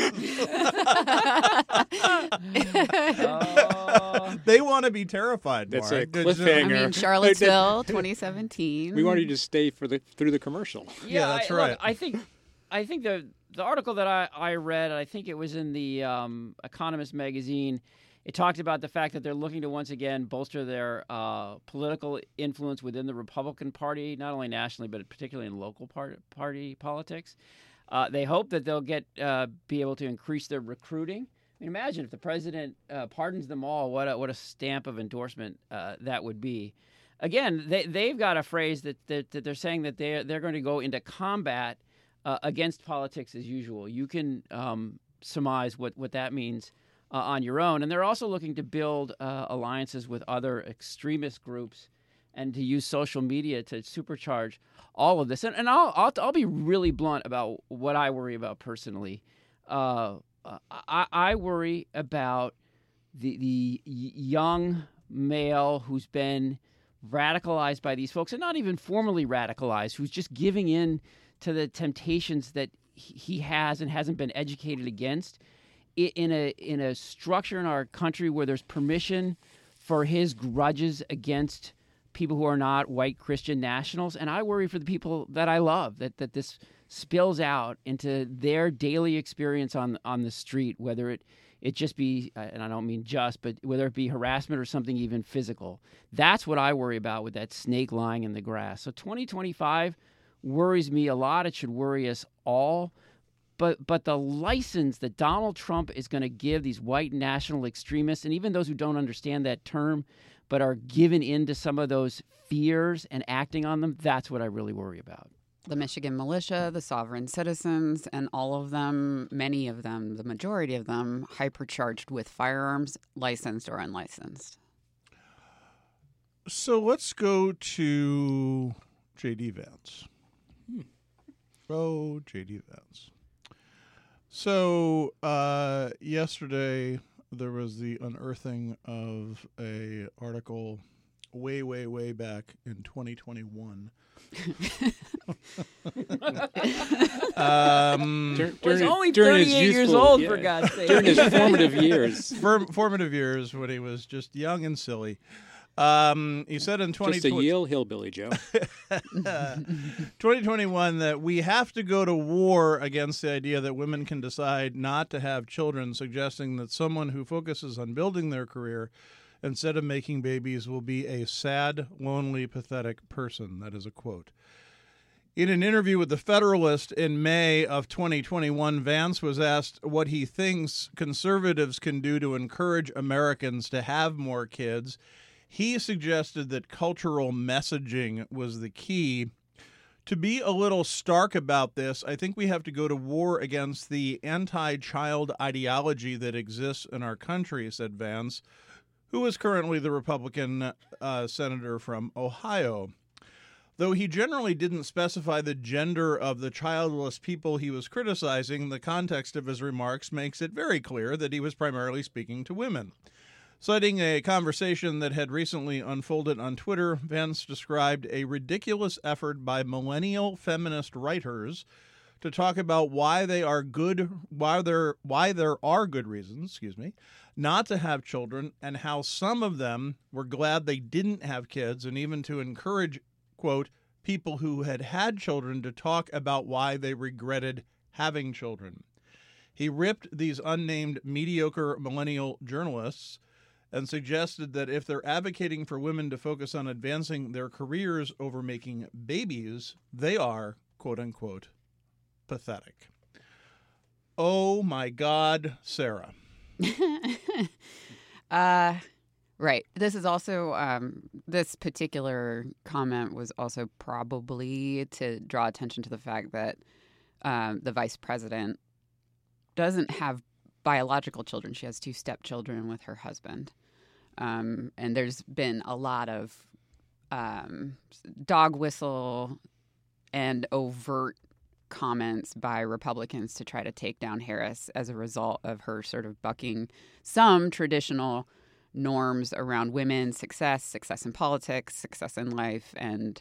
They want to be terrified, That's Mark. a cliffhanger. I mean, Charlottesville, 2017. We wanted you to stay through the commercial. Yeah, that's right. Look, I think the article that I read, I think it was in the Economist magazine. It talked about the fact that they're looking to once again bolster their political influence within the Republican Party, not only nationally but particularly in local party politics. They hope that they'll be able to increase their recruiting. I mean, imagine if the president pardons them all. What a stamp of endorsement that would be. Again, they've got a phrase that they're saying that they're going to go into combat against politics as usual. You can surmise what that means on your own. And they're also looking to build alliances with other extremist groups and to use social media to supercharge all of this. And I'll be really blunt about what I worry about personally. I worry about the young male who's been radicalized by these folks, and not even formally radicalized, who's just giving in to the temptations that he has and hasn't been educated against. In a structure in our country where there's permission for his grudges against people who are not white Christian nationals. And I worry for the people that I love, that this spills out into their daily experience on the street, whether it just be, and I don't mean just, but whether it be harassment or something even physical. That's what I worry about with that snake lying in the grass. So 2025 worries me a lot. It should worry us all. But the license that Donald Trump is going to give these white national extremists, and even those who don't understand that term, but are given in to some of those fears and acting on them, that's what I really worry about. The Michigan militia, the sovereign citizens, and all of them, many of them, the majority of them, hypercharged with firearms, licensed or unlicensed. So let's go to J.D. Vance. Oh, J.D. Vance. So yesterday there was the unearthing of a article way, way, way back in 2021. Was only 38 years old, for God's sake. During his formative years. Formative years when he was just young and silly. He said in 2020, Just a Yale hillbilly, Joe. 2021 that we have to go to war against the idea that women can decide not to have children, suggesting that someone who focuses on building their career instead of making babies will be a sad, lonely, pathetic person. That is a quote. In an interview with The Federalist in May of 2021, Vance was asked what he thinks conservatives can do to encourage Americans to have more kids. He suggested that cultural messaging was the key. To be a little stark about this, I think we have to go to war against the anti-child ideology that exists in our country, said Vance, who is currently the Republican senator from Ohio. Though he generally didn't specify the gender of the childless people he was criticizing, the context of his remarks makes it very clear that he was primarily speaking to women. Citing a conversation that had recently unfolded on Twitter, Vance described a ridiculous effort by millennial feminist writers to talk about why there are good reasons, not to have children, and how some of them were glad they didn't have kids, and even to encourage, quote, people who had had children to talk about why they regretted having children. He ripped these unnamed mediocre millennial journalists and suggested that if they're advocating for women to focus on advancing their careers over making babies, they are, quote unquote, pathetic. Oh my God, Sarah. Right. This is also, this particular comment was also probably to draw attention to the fact that the vice president doesn't have biological children. She has 2 stepchildren with her husband. And there's been a lot of dog whistle and overt comments by Republicans to try to take down Harris as a result of her sort of bucking some traditional norms around women's success in politics, success in life, and,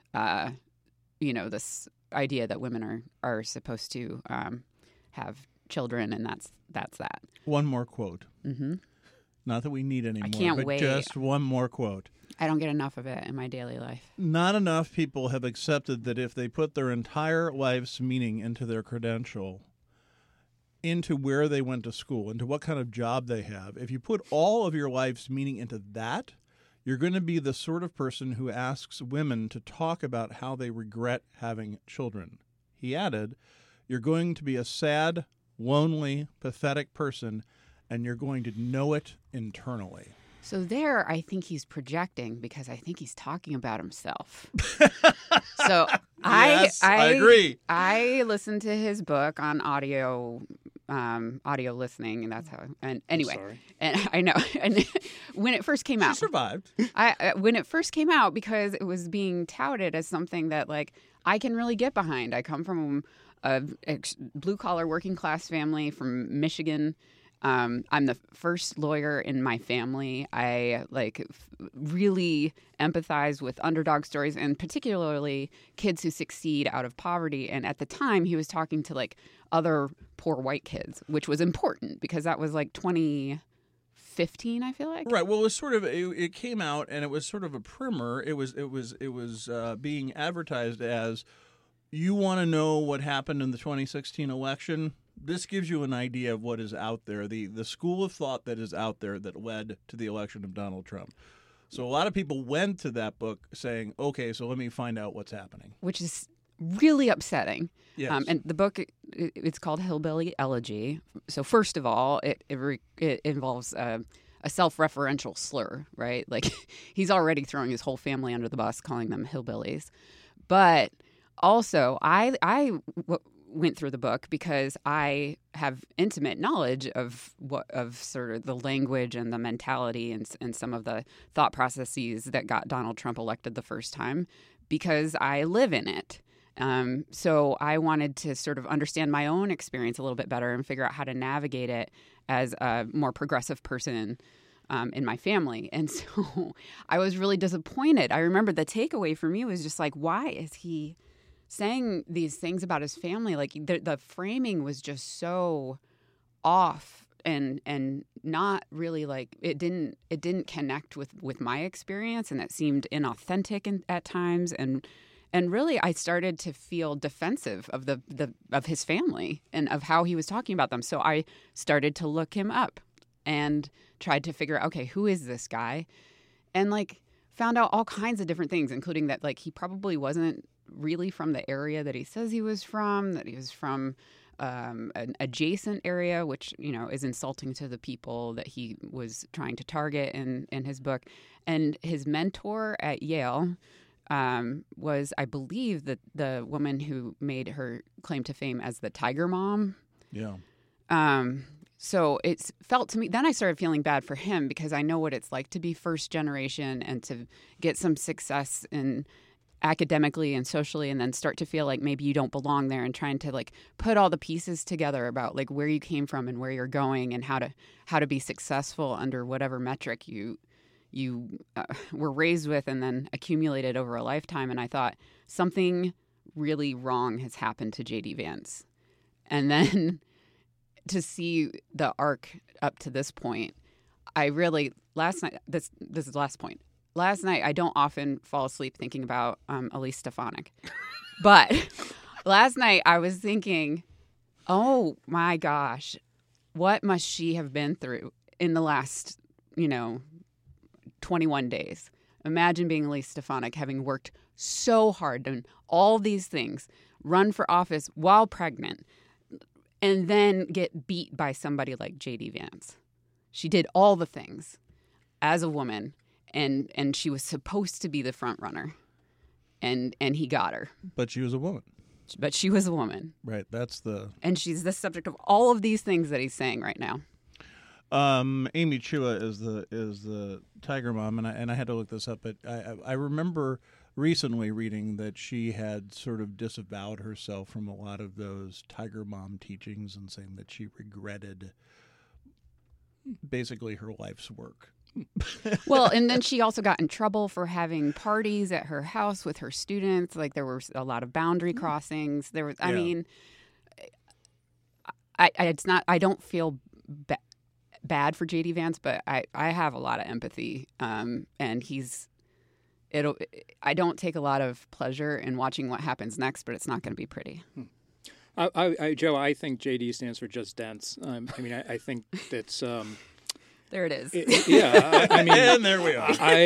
this idea that women are supposed to have children, and that's that. One more quote. Mm-hmm. Not that we need any more, can't but wait. just one more quote. I don't get enough of it in my daily life. Not enough people have accepted that if they put their entire life's meaning into their credential, into where they went to school, into what kind of job they have, if you put all of your life's meaning into that, you're going to be the sort of person who asks women to talk about how they regret having children. He added, you're going to be a sad, lonely, pathetic person, and you're going to know it internally. So there, I think he's projecting because I think he's talking about himself. So Yes, I agree. I listened to his book on audio listening, and that's how. And anyway, Sorry. and I know. And when it first came She out, survived. when it first came out, because it was being touted as something that like I can really get behind. I come from a blue collar working class family from Michigan. I'm the first lawyer in my family. I really empathize with underdog stories, and particularly kids who succeed out of poverty. And at the time, he was talking to other poor white kids, which was important because that was 2015, I feel like. Right. Well, it was sort of it came out, and it was sort of a primer. It was being advertised as, you want to know what happened in the 2016 election? This gives you an idea of what is out there, the school of thought that is out there that led to the election of Donald Trump. So a lot of people went to that book saying, okay, so let me find out what's happening. Which is really upsetting. Yes. And the book, it's called Hillbilly Elegy. So first of all, it involves a self-referential slur, right? He's already throwing his whole family under the bus, calling them hillbillies. But also, I went through the book because I have intimate knowledge of sort of the language and the mentality and some of the thought processes that got Donald Trump elected the first time because I live in it. So I wanted to sort of understand my own experience a little bit better and figure out how to navigate it as a more progressive person in my family. And so I was really disappointed. I remember the takeaway for me was just why is he saying these things about his family? The framing was just so off and not really it didn't connect with my experience, and it seemed inauthentic at times, and really I started to feel defensive of of his family and of how he was talking about them. So I started to look him up and tried to figure out, okay, who is this guy? And found out all kinds of different things, including that he probably wasn't really from the area that he says he was from, that he was from an adjacent area, which, is insulting to the people that he was trying to target in his book. And his mentor at Yale was, I believe, the woman who made her claim to fame as the Tiger Mom. Yeah. So it's felt to me, then I started feeling bad for him because I know what it's like to be first generation and to get some success in academically and socially, and then start to feel like maybe you don't belong there, and trying to put all the pieces together about where you came from and where you're going and how to be successful under whatever metric you were raised with and then accumulated over a lifetime. And I thought something really wrong has happened to J.D. Vance. And then to see the arc up to this point, last night, this is the last point. Last night, I don't often fall asleep thinking about Elise Stefanik. But last night, I was thinking, oh my gosh, what must she have been through in the last, 21 days? Imagine being Elise Stefanik, having worked so hard, done all these things, run for office while pregnant, and then get beat by somebody like J.D. Vance. She did all the things as a woman, and she was supposed to be the front runner, and he got her. But she was a woman. But she was a woman. Right. And she's the subject of all of these things that he's saying right now. Amy Chua is the Tiger Mom, and I had to look this up, but I remember recently reading that she had sort of disavowed herself from a lot of those Tiger Mom teachings and saying that she regretted basically her life's work. Well, and then she also got in trouble for having parties at her house with her students. Like, there were a lot of boundary crossings. There was, I mean, I don't feel bad for J.D. Vance, but I have a lot of empathy. And I don't take a lot of pleasure in watching what happens next, but it's not going to be pretty. Joe, I think JD stands for just dense. I think that's. There it is. And there we are.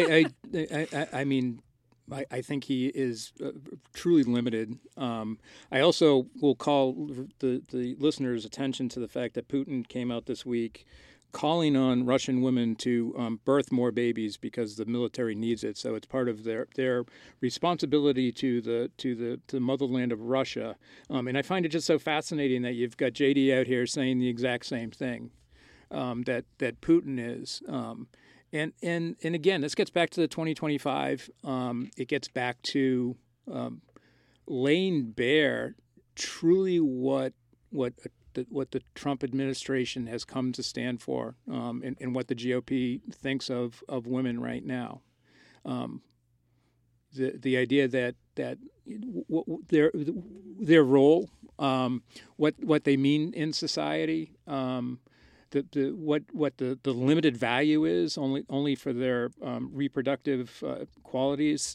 I think he is truly limited. I also will call the listeners' attention to the fact that Putin came out this week calling on Russian women to birth more babies because the military needs it. So it's part of their responsibility to the motherland of Russia. And I find it just so fascinating that you've got JD out here saying the exact same thing that Putin is. And again, this gets back to the 2025. It gets back to laying bare truly what the Trump administration has come to stand for, and what the GOP thinks of women right now. The idea that their role, what they mean in society, what the limited value is only for their reproductive qualities.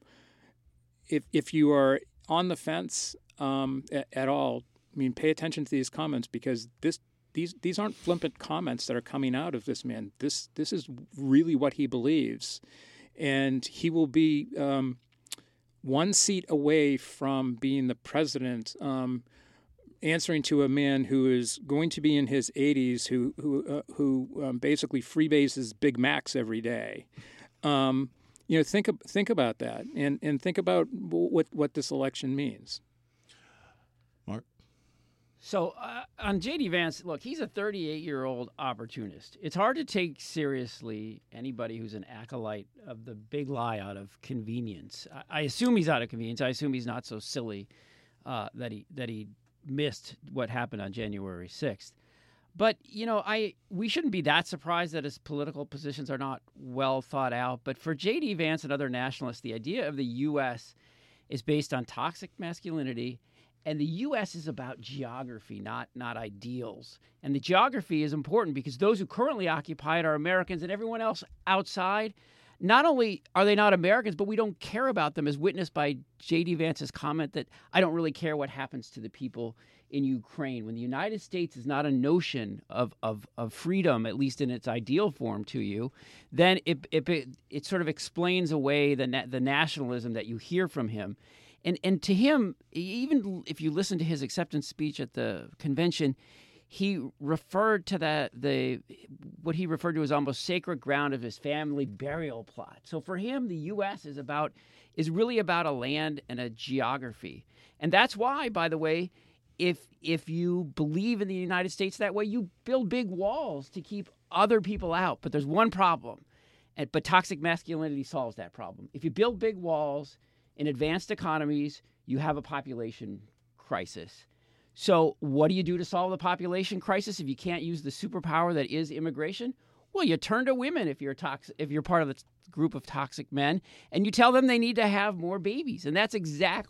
If you are on the fence at all, pay attention to these comments, because these aren't flippant comments that are coming out of this man. This is really what he believes, and he will be one seat away from being the president, answering to a man who is going to be in his 80s, who basically freebases Big Macs every day. Think about that, and think about what this election means. Mark? So on J.D. Vance, look, he's a 38-year-old opportunist. It's hard to take seriously anybody who's an acolyte of the big lie out of convenience. I assume he's out of convenience. I assume he's not so silly that he missed what happened on January 6th. But, we shouldn't be that surprised that his political positions are not well thought out. But for J.D. Vance and other nationalists, the idea of the U.S. is based on toxic masculinity. And the U.S. is about geography, not ideals. And the geography is important because those who currently occupy it are Americans, and everyone else outside, not only are they not Americans, but we don't care about them, as witnessed by J.D. Vance's comment that I don't really care what happens to the people in Ukraine. When the United States is not a notion of freedom, at least in its ideal form to you, then it sort of explains away the nationalism that you hear from him. And to him, even if you listen to his acceptance speech at the convention, he referred to what he referred to as almost sacred ground of his family burial plot. So for him, the U.S. is really about a land and a geography. And that's why, by the way, if you believe in the United States that way, you build big walls to keep other people out. But there's one problem, but toxic masculinity solves that problem. If you build big walls in advanced economies, you have a population crisis. So what do you do to solve the population crisis if you can't use the superpower that is immigration? Well, you turn to women if you're part of the group of toxic men, and you tell them they need to have more babies. And that's exactly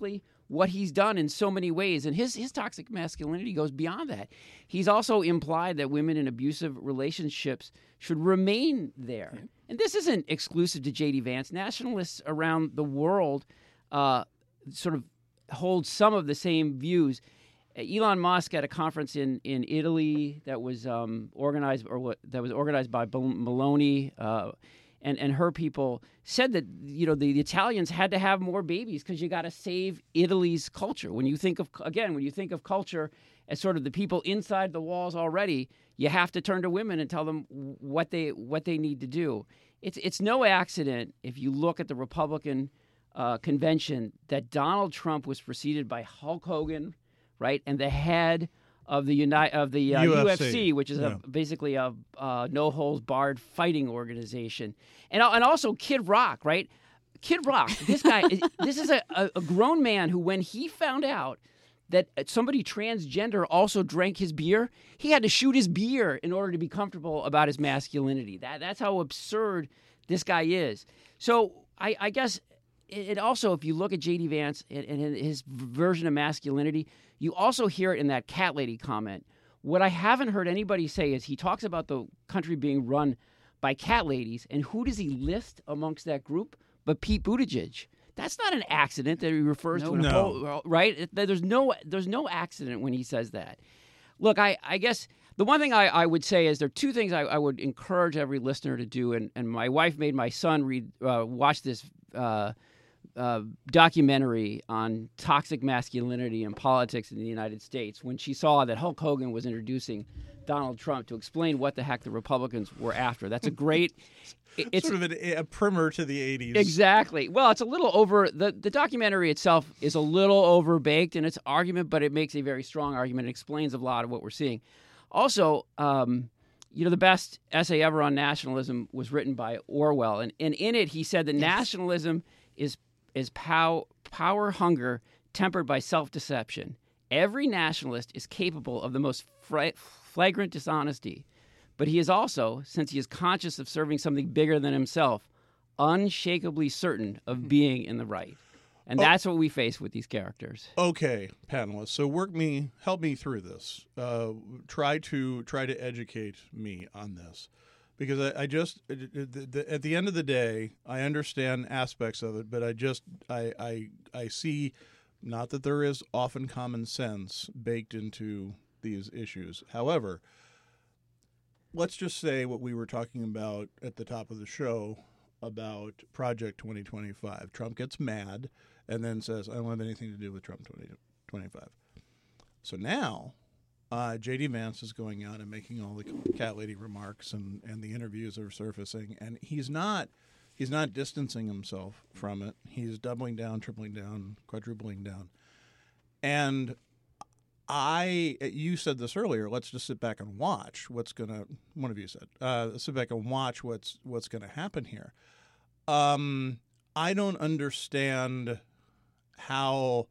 what he's done in so many ways. And his toxic masculinity goes beyond that. He's also implied that women in abusive relationships should remain there. Yeah. And this isn't exclusive to J.D. Vance. Nationalists around the world sort of hold some of the same views. Elon Musk at a conference in Italy that was organized by Meloni and her people said that the Italians had to have more babies because you got to save Italy's culture. When you think of culture as sort of the people inside the walls already, you have to turn to women and tell them what they need to do. It's no accident if you look at the Republican convention that Donald Trump was preceded by Hulk Hogan, right, and the head of the UFC, which is basically a no holds barred fighting organization, and also Kid Rock, right? Kid Rock, this guy, this is a grown man who, when he found out that somebody transgender also drank his beer, he had to shoot his beer in order to be comfortable about his masculinity. That's how absurd this guy is. So I guess it also, if you look at J.D. Vance and his version of masculinity, you also hear it in that cat lady comment. What I haven't heard anybody say is he talks about the country being run by cat ladies, and who does he list amongst that group but Pete Buttigieg? That's not an accident that he refers to, right? There's no accident when he says that. Look, I guess the one thing I would say is there are two things I would encourage every listener to do, and my wife made my son watch this documentary on toxic masculinity and politics in the United States when she saw that Hulk Hogan was introducing Donald Trump to explain what the heck the Republicans were after. That's a great... It's sort of a primer to the 80s. Exactly. Well, it's a little over... The documentary itself is a little overbaked in its argument, but it makes a very strong argument. It explains a lot of what we're seeing. Also, the best essay ever on nationalism was written by Orwell, and in it he said that nationalism is power hunger tempered by self-deception. Every nationalist is capable of the most flagrant dishonesty, but he is also, since he is conscious of serving something bigger than himself, unshakably certain of being in the right. And that's what we face with these characters. Okay, panelists. So help me through this. Try to educate me on this. Because at the end of the day, I understand aspects of it, but I see not that there is often common sense baked into these issues. However, let's just say what we were talking about at the top of the show about Project 2025. Trump gets mad and then says, I don't have anything to do with Trump 2025. So now... J.D. Vance is going out and making all the cat lady remarks, and the interviews are surfacing, and he's not distancing himself from it. He's doubling down, tripling down, quadrupling down. And you said this earlier, let's just sit back and watch one of you said, sit back and watch what's going to happen here. I don't understand how...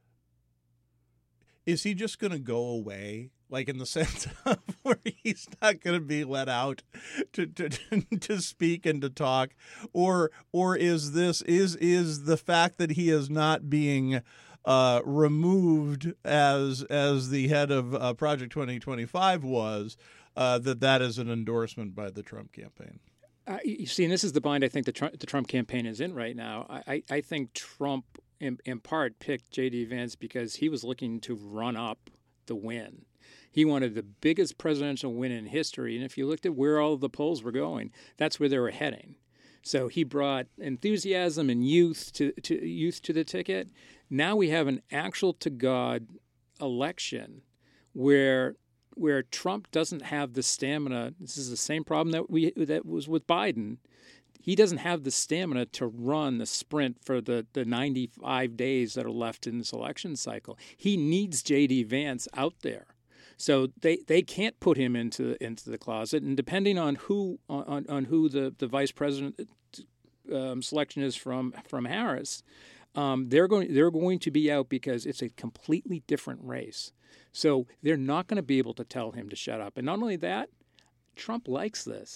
Is he just going to go away, like in the sense of where he's not going to be let out to speak and to talk, or is the fact that he is not being removed as the head of Project 2025 was that is an endorsement by the Trump campaign? You see, and this is the bind I think the Trump campaign is in right now. I think Trump. In part, picked J.D. Vance because he was looking to run up the win. He wanted the biggest presidential win in history, and if you looked at where all of the polls were going, that's where they were heading. So he brought enthusiasm and youth to the ticket. Now we have an actual-to-God election where Trump doesn't have the stamina. This is the same problem that was with Biden. He doesn't have the stamina to run the sprint for the 95 days that are left in this election cycle. He needs J.D. Vance out there. So they can't put him into the closet. And depending on who the vice president selection is from Harris, they're going to be out because it's a completely different race. So they're not going to be able to tell him to shut up. And not only that, Trump likes this.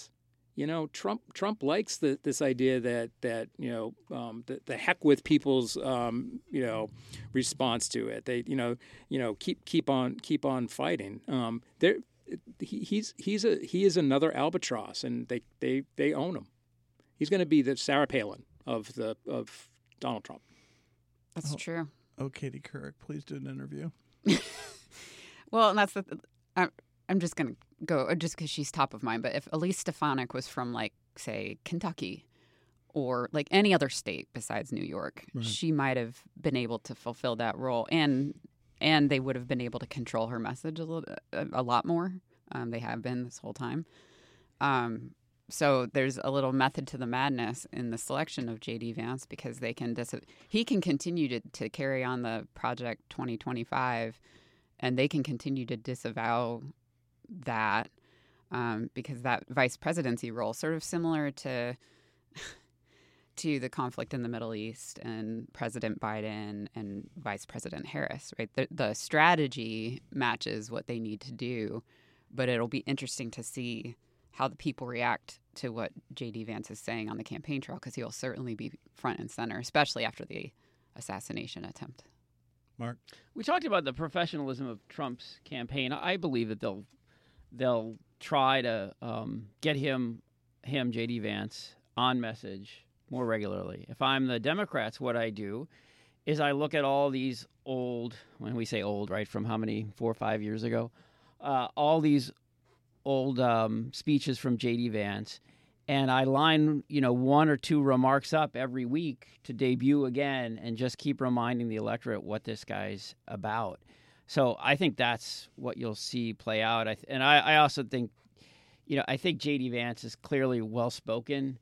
Trump likes this idea that the heck with people's response to it. They keep on fighting. He is another albatross, and they own him. He's going to be the Sarah Palin of Donald Trump. That's true. Oh, Katie Couric, please do an interview. Well, and that's I'm just going to go just because she's top of mind. But if Elise Stefanik was from, like, say, Kentucky or like any other state besides New York, Right. she might have been able to fulfill that role, and they would have been able to control her message a lot more. They have been this whole time. So there's a little method to the madness in the selection of J.D. Vance, because he can continue to carry on the Project 2025, and they can continue to disavow that, because that vice presidency role, sort of similar to the conflict in the Middle East and President Biden and Vice President Harris, right? The strategy matches what they need to do, but it'll be interesting to see how the people react to what J.D. Vance is saying on the campaign trail, because he'll certainly be front and center, especially after the assassination attempt. Mark? We talked about the professionalism of Trump's campaign. I believe that they'll try to get him, J.D. Vance, on message more regularly. If I'm the Democrats, what I do is I look at all these old, when we say old, right, from how many, 4 or 5 years ago, all these old speeches from J.D. Vance, and I line, 1 or 2 remarks up every week to debut again and just keep reminding the electorate what this guy's about. So I think that's what you'll see play out. I also think, I think J.D. Vance is clearly well-spoken.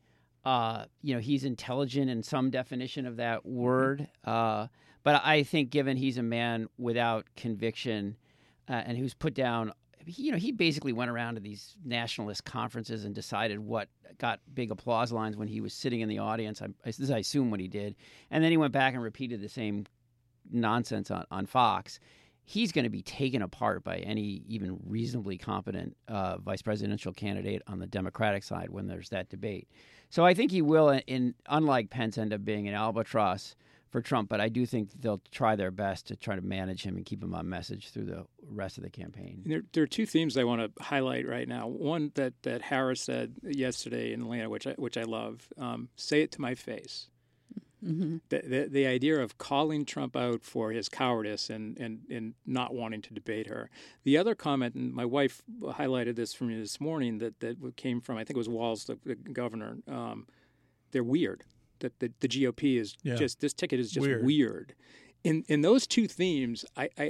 He's intelligent in some definition of that word. But I think given he's a man without conviction and who's put down, he basically went around to these nationalist conferences and decided what got big applause lines when he was sitting in the audience. I assume what he did. And then he went back and repeated the same nonsense on Fox. He's going to be taken apart by any even reasonably competent vice presidential candidate on the Democratic side when there's that debate. So I think he will, unlike Pence, end up being an albatross for Trump, but I do think they'll try their best to try to manage him and keep him on message through the rest of the campaign. There are 2 themes I want to highlight right now. One that Harris said yesterday in Atlanta, which I love, say it to my face. Mm-hmm. The idea of calling Trump out for his cowardice and not wanting to debate her. The other comment, and my wife highlighted this for me this morning, that came from, I think it was Walz, the governor. They're weird. That the GOP is just, this ticket is just weird. In those 2 themes,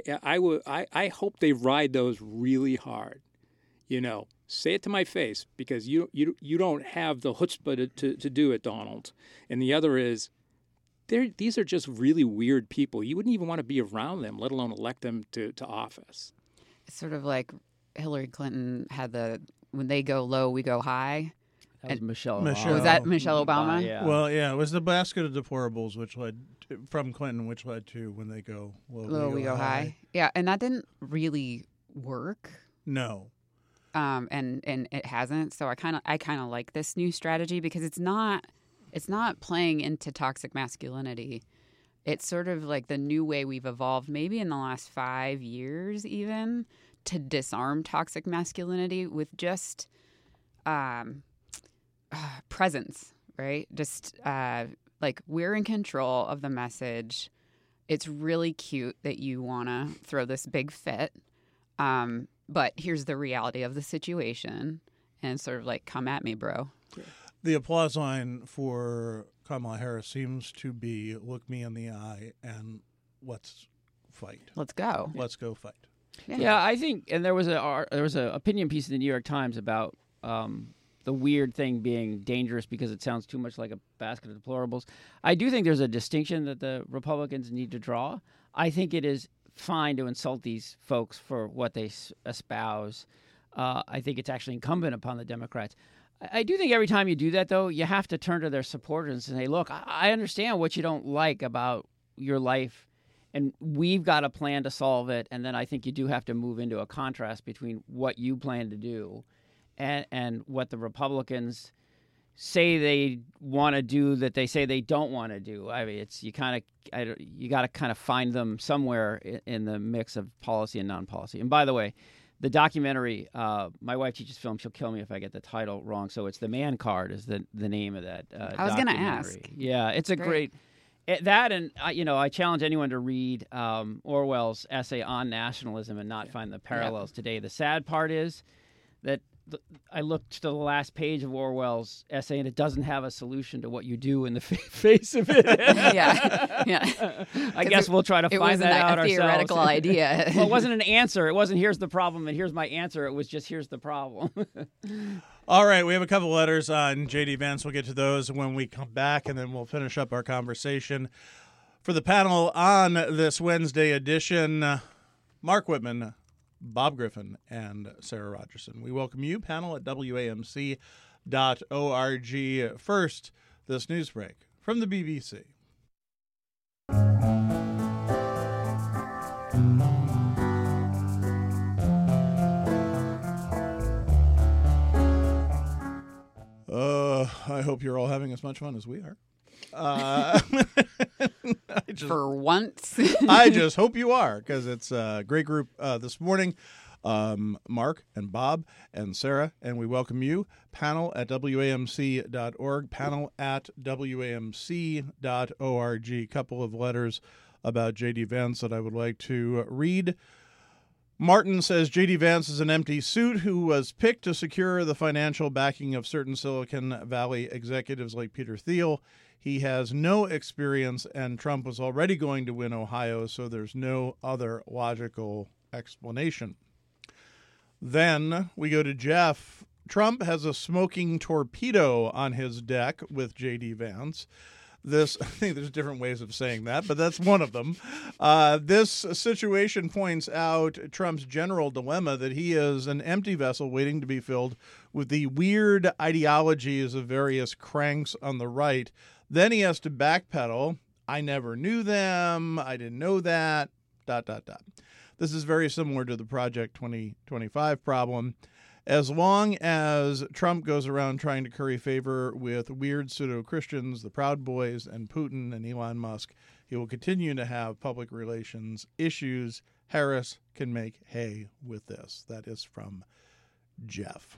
I hope they ride those really hard. Say it to my face, because you don't have the chutzpah to do it, Donald. And the other is, these are just really weird people. You wouldn't even want to be around them, let alone elect them to office. It's sort of like Hillary Clinton had when they go low, we go high. That was Michelle. Was that Michelle Obama? Yeah. Well, yeah, it was the basket of deplorables from Clinton, which led to when they go low, we go high. Yeah, and that didn't really work. No. And it hasn't. So I kind of like this new strategy, because it's not playing into toxic masculinity. It's sort of like the new way we've evolved, maybe in the last 5 years even, to disarm toxic masculinity with just presence, right? Just like, we're in control of the message. It's really cute that you want to throw this big fit, but here's the reality of the situation, and sort of like, come at me, bro. The applause line for Kamala Harris seems to be, look me in the eye and let's fight. Let's go. Let's go fight. Yeah, I think, and there was a opinion piece in the New York Times about the weird thing being dangerous because it sounds too much like a basket of deplorables. I do think there's a distinction that the Republicans need to draw. I think it is fine to insult these folks for what they espouse. I think it's actually incumbent upon the Democrats. I do think every time you do that, though, you have to turn to their supporters and say, look, I understand what you don't like about your life, and we've got a plan to solve it. And then I think you do have to move into a contrast between what you plan to do and what the Republicans say they want to do that they say they don't want to do. I mean, it's you got to kind of find them somewhere in the mix of policy and non-policy. And by the way, the documentary, my wife teaches film. She'll kill me if I get the title wrong. So it's The Man Card is the name of that I was going to documentary. ask. Yeah, it's a great that, and I challenge anyone to read Orwell's essay on nationalism and not find the parallels today. The sad part is that I looked to the last page of Orwell's essay, and it doesn't have a solution to what you do in the face of it. yeah. I guess we'll try to find that out ourselves. It wasn't a theoretical idea. Well, it wasn't an answer. It wasn't here's the problem and here's my answer. It was just here's the problem. All right, we have a couple letters on J.D. Vance. We'll get to those when we come back, and then we'll finish up our conversation. For the panel on this Wednesday edition, Mark Whitman, Bob Griffin, and Sarah Rogerson. We welcome you, panel at WAMC.org. First, this news break from the BBC. I hope you're all having as much fun as we are. For once. I just hope you are, because it's a great group this morning. Mark and Bob and Sarah, and we welcome you, panel at WAMC.org, panel at WAMC.org. Couple of letters about J.D. Vance that I would like to read. Martin says J.D. Vance is an empty suit who was picked to secure the financial backing of certain Silicon Valley executives like Peter Thiel. He has no experience, and Trump was already going to win Ohio, so there's no other logical explanation. Then we go to Jeff. Trump has a smoking torpedo on his deck with J.D. Vance. I think there's different ways of saying that, but that's one of them. This situation points out Trump's general dilemma that he is an empty vessel waiting to be filled with the weird ideologies of various cranks on the right. Then he has to backpedal. I never knew them. I didn't know that. ... This is very similar to the Project 2025 problem. As long as Trump goes around trying to curry favor with weird pseudo-Christians, the Proud Boys, and Putin and Elon Musk, he will continue to have public relations issues. Harris can make hay with this. That is from Jeff.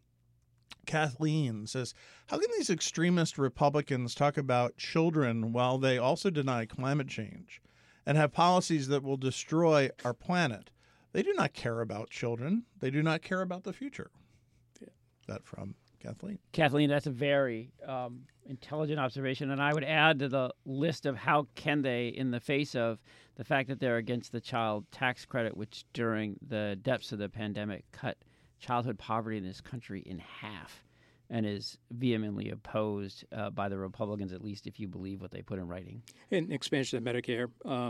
Kathleen says, how can these extremist Republicans talk about children while they also deny climate change and have policies that will destroy our planet? They do not care about children. They do not care about the future. Yeah. That from Kathleen. Kathleen, that's a very intelligent observation. And I would add to the list of how can they, in the face of the fact that they're against the child tax credit, which during the depths of the pandemic cut childhood poverty in this country in half and is vehemently opposed by the Republicans, at least if you believe what they put in writing. And expansion of Medicare,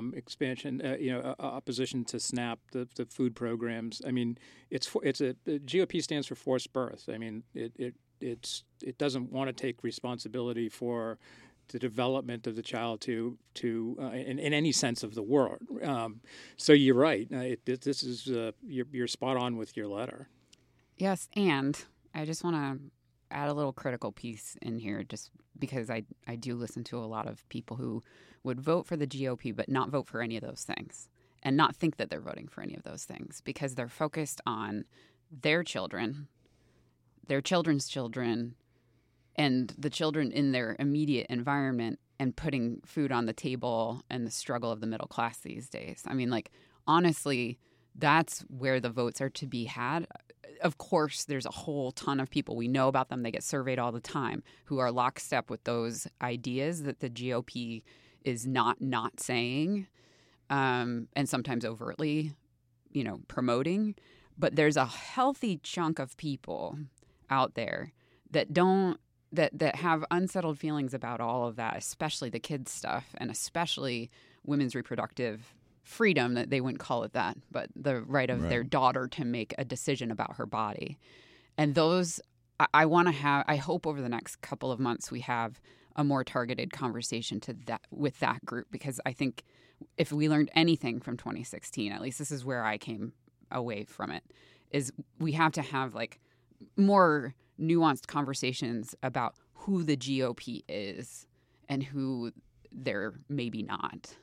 opposition to SNAP, the food programs. I mean, the GOP stands for forced birth. I mean, it doesn't want to take responsibility for the development of the child to in any sense of the word. So you're right. This is you're spot on with your letter. Yes, and I just want to add a little critical piece in here, just because I do listen to a lot of people who would vote for the GOP but not vote for any of those things and not think that they're voting for any of those things because they're focused on their children, their children's children, and the children in their immediate environment and putting food on the table and the struggle of the middle class these days. I mean, like, honestly, that's where the votes are to be had. Of course, there's a whole ton of people. We know about them. They get surveyed all the time who are lockstep with those ideas that the GOP is not saying and sometimes overtly, promoting. But there's a healthy chunk of people out there that that have unsettled feelings about all of that, especially the kids stuff and especially women's reproductive freedom, that they wouldn't call it that, but the right of their daughter to make a decision about her body. And those, I hope over the next couple of months we have a more targeted conversation with that group, because I think if we learned anything from 2016, at least this is where I came away from it, is we have to have more nuanced conversations about who the GOP is and who they're maybe not.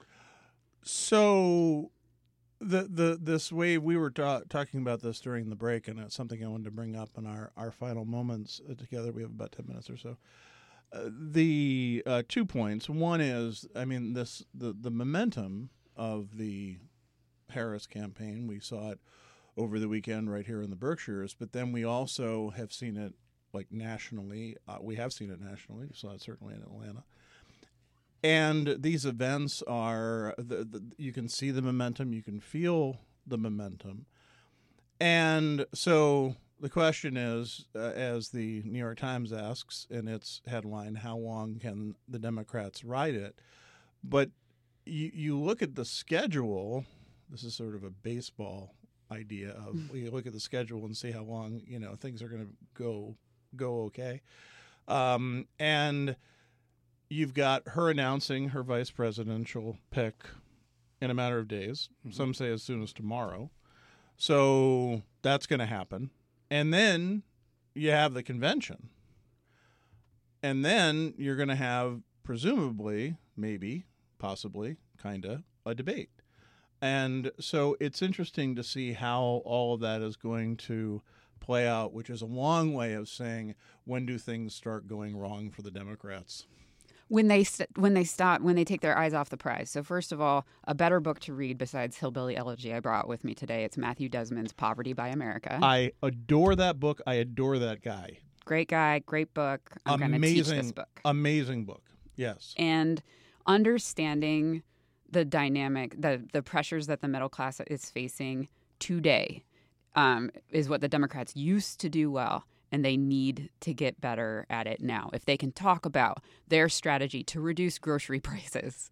So this way we were talking about this during the break, and it's something I wanted to bring up in our final moments together. We have about 10 minutes or so. The 2 points. One is, I mean, the momentum of the Harris campaign. We saw it over the weekend right here in the Berkshires, but then we also have seen it like nationally. We have seen it nationally. We saw it certainly in Atlanta. And these events are, you can see the momentum, you can feel the momentum. And so the question is, as the New York Times asks in its headline, how long can the Democrats ride it? But you look at the schedule. This is sort of a baseball idea of you look at the schedule and see how long things are going to go okay. And you've got her announcing her vice presidential pick in a matter of days. Mm-hmm. Some say as soon as tomorrow. So that's going to happen. And then you have the convention. And then you're going to have, presumably, maybe, possibly, kind of, a debate. And so it's interesting to see how all of that is going to play out, which is a long way of saying, when do things start going wrong for the Democrats? When they take their eyes off the prize. So first of all, a better book to read besides Hillbilly Elegy I brought with me today. It's Matthew Desmond's Poverty by America. I adore that book. I adore that guy. Great guy, great book. I'm going to teach this book. Amazing book. Yes. And understanding the dynamic, the pressures that the middle class is facing today is what the Democrats used to do well. And they need to get better at it now. If they can talk about their strategy to reduce grocery prices,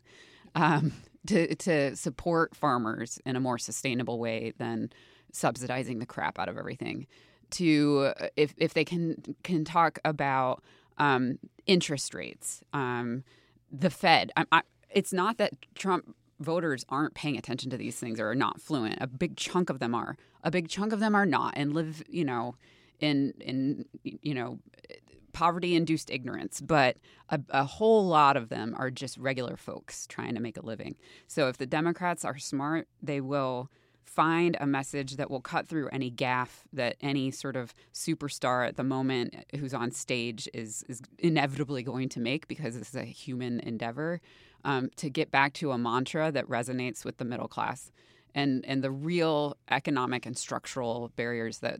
to support farmers in a more sustainable way than subsidizing the crap out of everything, if they can talk about interest rates, the Fed. It's not that Trump voters aren't paying attention to these things or are not fluent. A big chunk of them are. A big chunk of them are not, and live, in poverty-induced ignorance, but a whole lot of them are just regular folks trying to make a living. So if the Democrats are smart, they will find a message that will cut through any gaffe that any sort of superstar at the moment who's on stage is inevitably going to make, because this is a human endeavor, to get back to a mantra that resonates with the middle class and the real economic and structural barriers that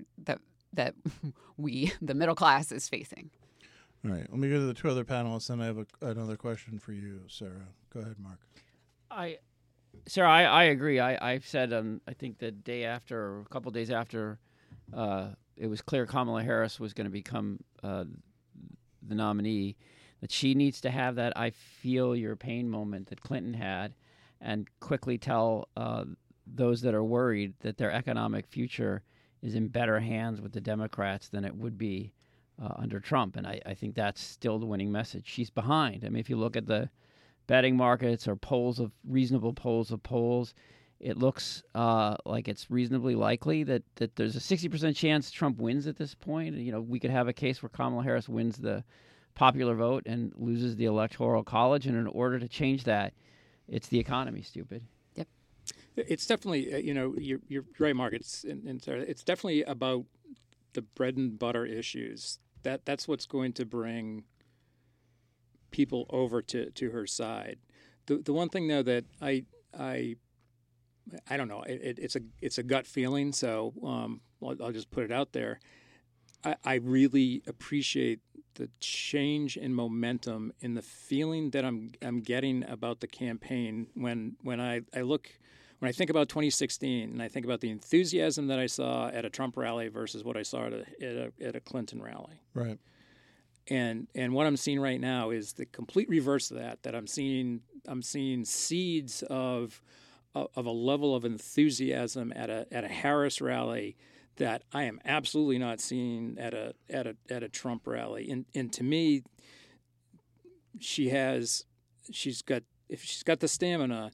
we, the middle class, is facing. All right. Let me go to the two other panelists, then I have another question for you, Sarah. Go ahead, Mark. Sarah, I agree. I said, I think the day after, or a couple days after, it was clear Kamala Harris was going to become the nominee, that she needs to have that I feel your pain moment that Clinton had, and quickly tell those that are worried that their economic future is in better hands with the Democrats than it would be under Trump. And I think that's still the winning message. She's behind. I mean, if you look at the betting markets or reasonable polls of polls, it looks like it's reasonably likely that there's a 60% chance Trump wins at this point. We could have a case where Kamala Harris wins the popular vote and loses the Electoral College. And in order to change that, it's the economy, stupid. It's definitely, you're right, Mark. It's definitely about the bread and butter issues. That's what's going to bring people over to her side. The one thing though that I don't know. It's a gut feeling. So I'll just put it out there. I really appreciate the change in momentum in the feeling that I'm getting about the campaign when I think about 2016 and I think about the enthusiasm that I saw at a Trump rally versus what I saw at a Clinton rally. Right. And what I'm seeing right now is the complete reverse of that. That I'm seeing seeds of a level of enthusiasm at a Harris rally that I am absolutely not seeing at a Trump rally. And to me, if she's got the stamina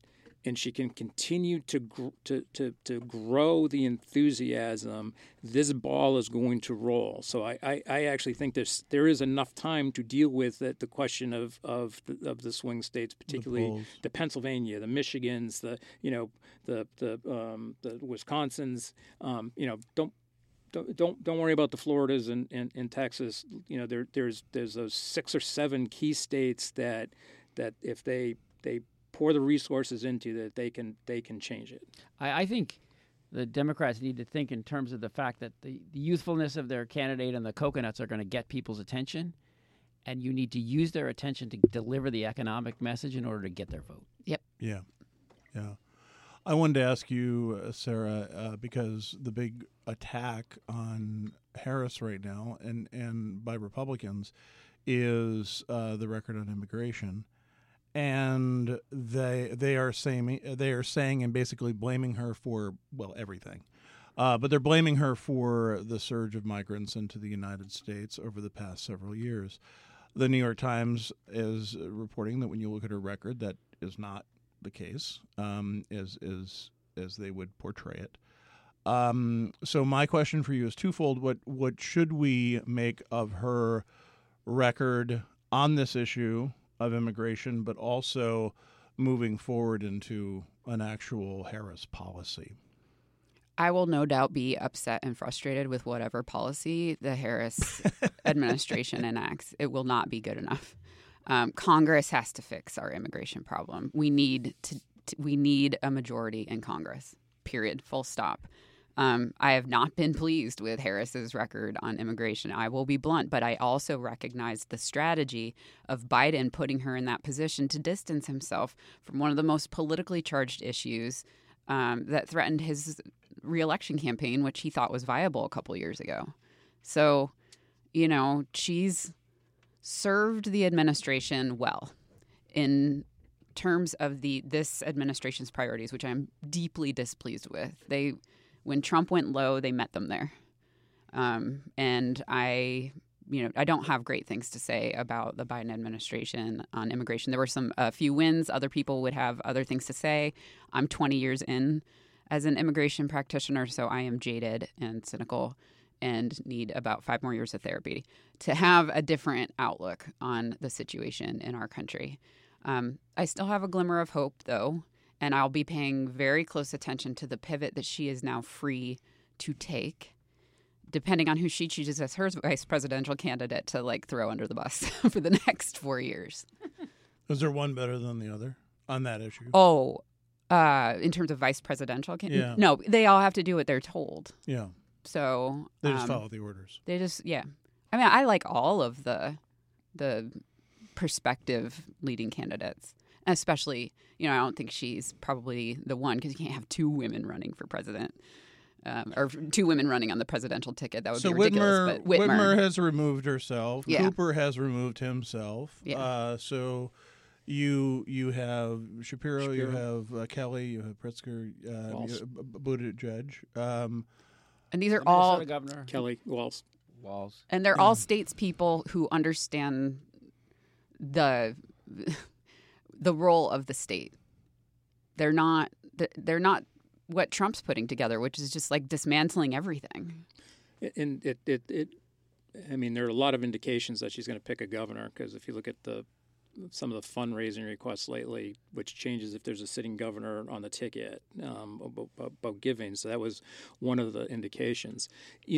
and she can continue to grow the enthusiasm, this ball is going to roll. So I actually think there is enough time to deal with the question of the swing states, particularly the Pennsylvania, the Michigans, the Wisconsins. Don't worry about the Floridas and Texas. There's those 6 or 7 key states that if they pour the resources into that, they can change it. I think the Democrats need to think in terms of the fact that the youthfulness of their candidate and the coconuts are going to get people's attention, and you need to use their attention to deliver the economic message in order to get their vote. Yep. Yeah. I wanted to ask you, Sarah, because the big attack on Harris right now and by Republicans is the record on immigration. And they are saying and basically blaming her for, well, everything. But they're blaming her for the surge of migrants into the United States over the past several years. The New York Times is reporting that when you look at her record, that is not the case, as they would portray it. So my question for you is twofold. What should we make of her record on this issue of immigration, but also moving forward into an actual Harris policy? I will no doubt be upset and frustrated with whatever policy the Harris administration enacts. It will not be good enough. Congress has to fix our immigration problem. We need a majority in Congress, period, full stop. I have not been pleased with Harris's record on immigration. I will be blunt, but I also recognize the strategy of Biden putting her in that position to distance himself from one of the most politically charged issues that threatened his reelection campaign, which he thought was viable a couple years ago. So, she's served the administration well in terms of this administration's priorities, which I'm deeply displeased with. When Trump went low, they met them there. And I don't have great things to say about the Biden administration on immigration. There were a few wins. Other people would have other things to say. I'm 20 years in as an immigration practitioner, so I am jaded and cynical and need about 5 more years of therapy to have a different outlook on the situation in our country. I still have a glimmer of hope, though. And I'll be paying very close attention to the pivot that she is now free to take, depending on who she chooses as her vice presidential candidate to throw under the bus for the next 4 years. Is there one better than the other on that issue? Oh, in terms of vice presidential candidate? Yeah. No, they all have to do what they're told. Yeah. So They just follow the orders. They just, yeah. I mean, I like all of the prospective leading candidates. Especially, I don't think she's probably the one, because you can't have 2 women running for president, or 2 women running on the presidential ticket. That would be ridiculous. But Whitmer has removed herself. Yeah. Cooper has removed himself. Yeah. So you have Shapiro, you have Kelly, you have Pritzker, Buttigieg. And these are all Governor Kelly, Walz. And they're all statespeople who understand the role of the state. They're not what Trump's putting together, which is just dismantling everything. And I mean, there are a lot of indications that she's going to pick a governor, because if you look at some of the fundraising requests lately, which changes if there's a sitting governor on the ticket, about giving. So that was one of the indications.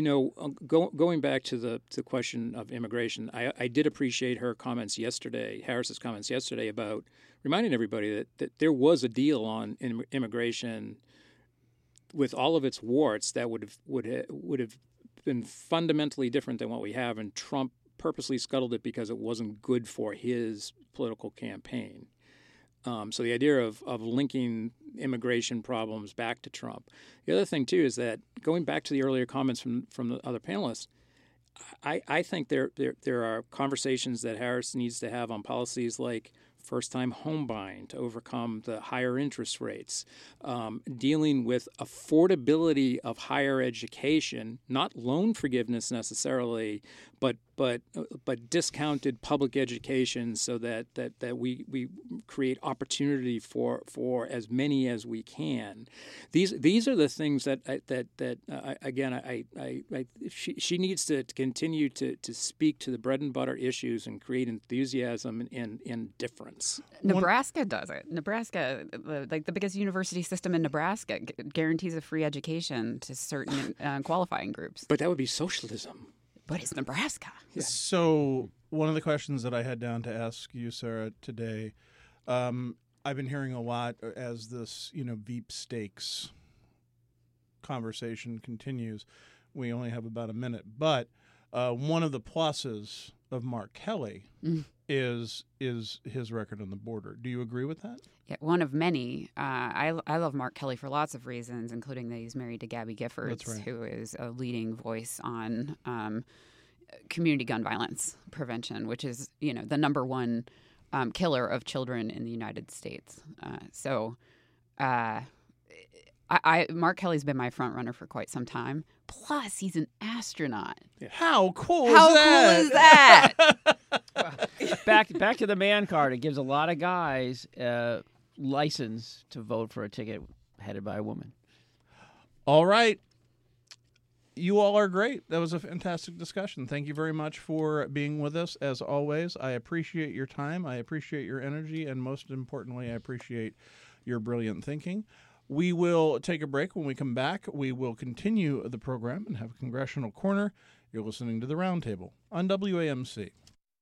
Going back to the question of immigration, I did appreciate her comments yesterday, Harris's comments yesterday, about reminding everybody that there was a deal on immigration with all of its warts that would have been fundamentally different than what we have, and Trump purposely scuttled it because it wasn't good for his political campaign. So the idea of linking immigration problems back to Trump. The other thing, too, is that going back to the earlier comments from the other panelists, I think there are conversations that Harris needs to have on policies like first-time home buying, to overcome the higher interest rates, dealing with affordability of higher education, not loan forgiveness necessarily, but discounted public education, so that we create opportunity for as many as we can. These are the things that she needs to continue to speak to the bread and butter issues and create enthusiasm and difference. Nebraska does it. Nebraska, the biggest university system in Nebraska, guarantees a free education to certain qualifying groups. But that would be socialism. But it's Nebraska. Yeah. So one of the questions that I had down to ask you, Sarah, today, I've been hearing a lot as this, Veep stakes conversation continues. We only have about a minute, but one of the pluses of Mark Kelly is his record on the border. Do you agree with that? Yeah, one of many. I love Mark Kelly for lots of reasons, including that he's married to Gabby Giffords, That's right. who is a leading voice on community gun violence prevention, which is, the number one killer of children in the United States. Mark Kelly's been my front runner for quite some time. Plus, he's an astronaut. Yeah. How cool How is that? cool is that? Back to the man card. It gives a lot of guys license to vote for a ticket headed by a woman. All right. You all are great. That was a fantastic discussion. Thank you very much for being with us. As always, I appreciate your time. I appreciate your energy. And most importantly, I appreciate your brilliant thinking. We will take a break. When we come back, we will continue the program and have a Congressional Corner. You're listening to The Roundtable on WAMC.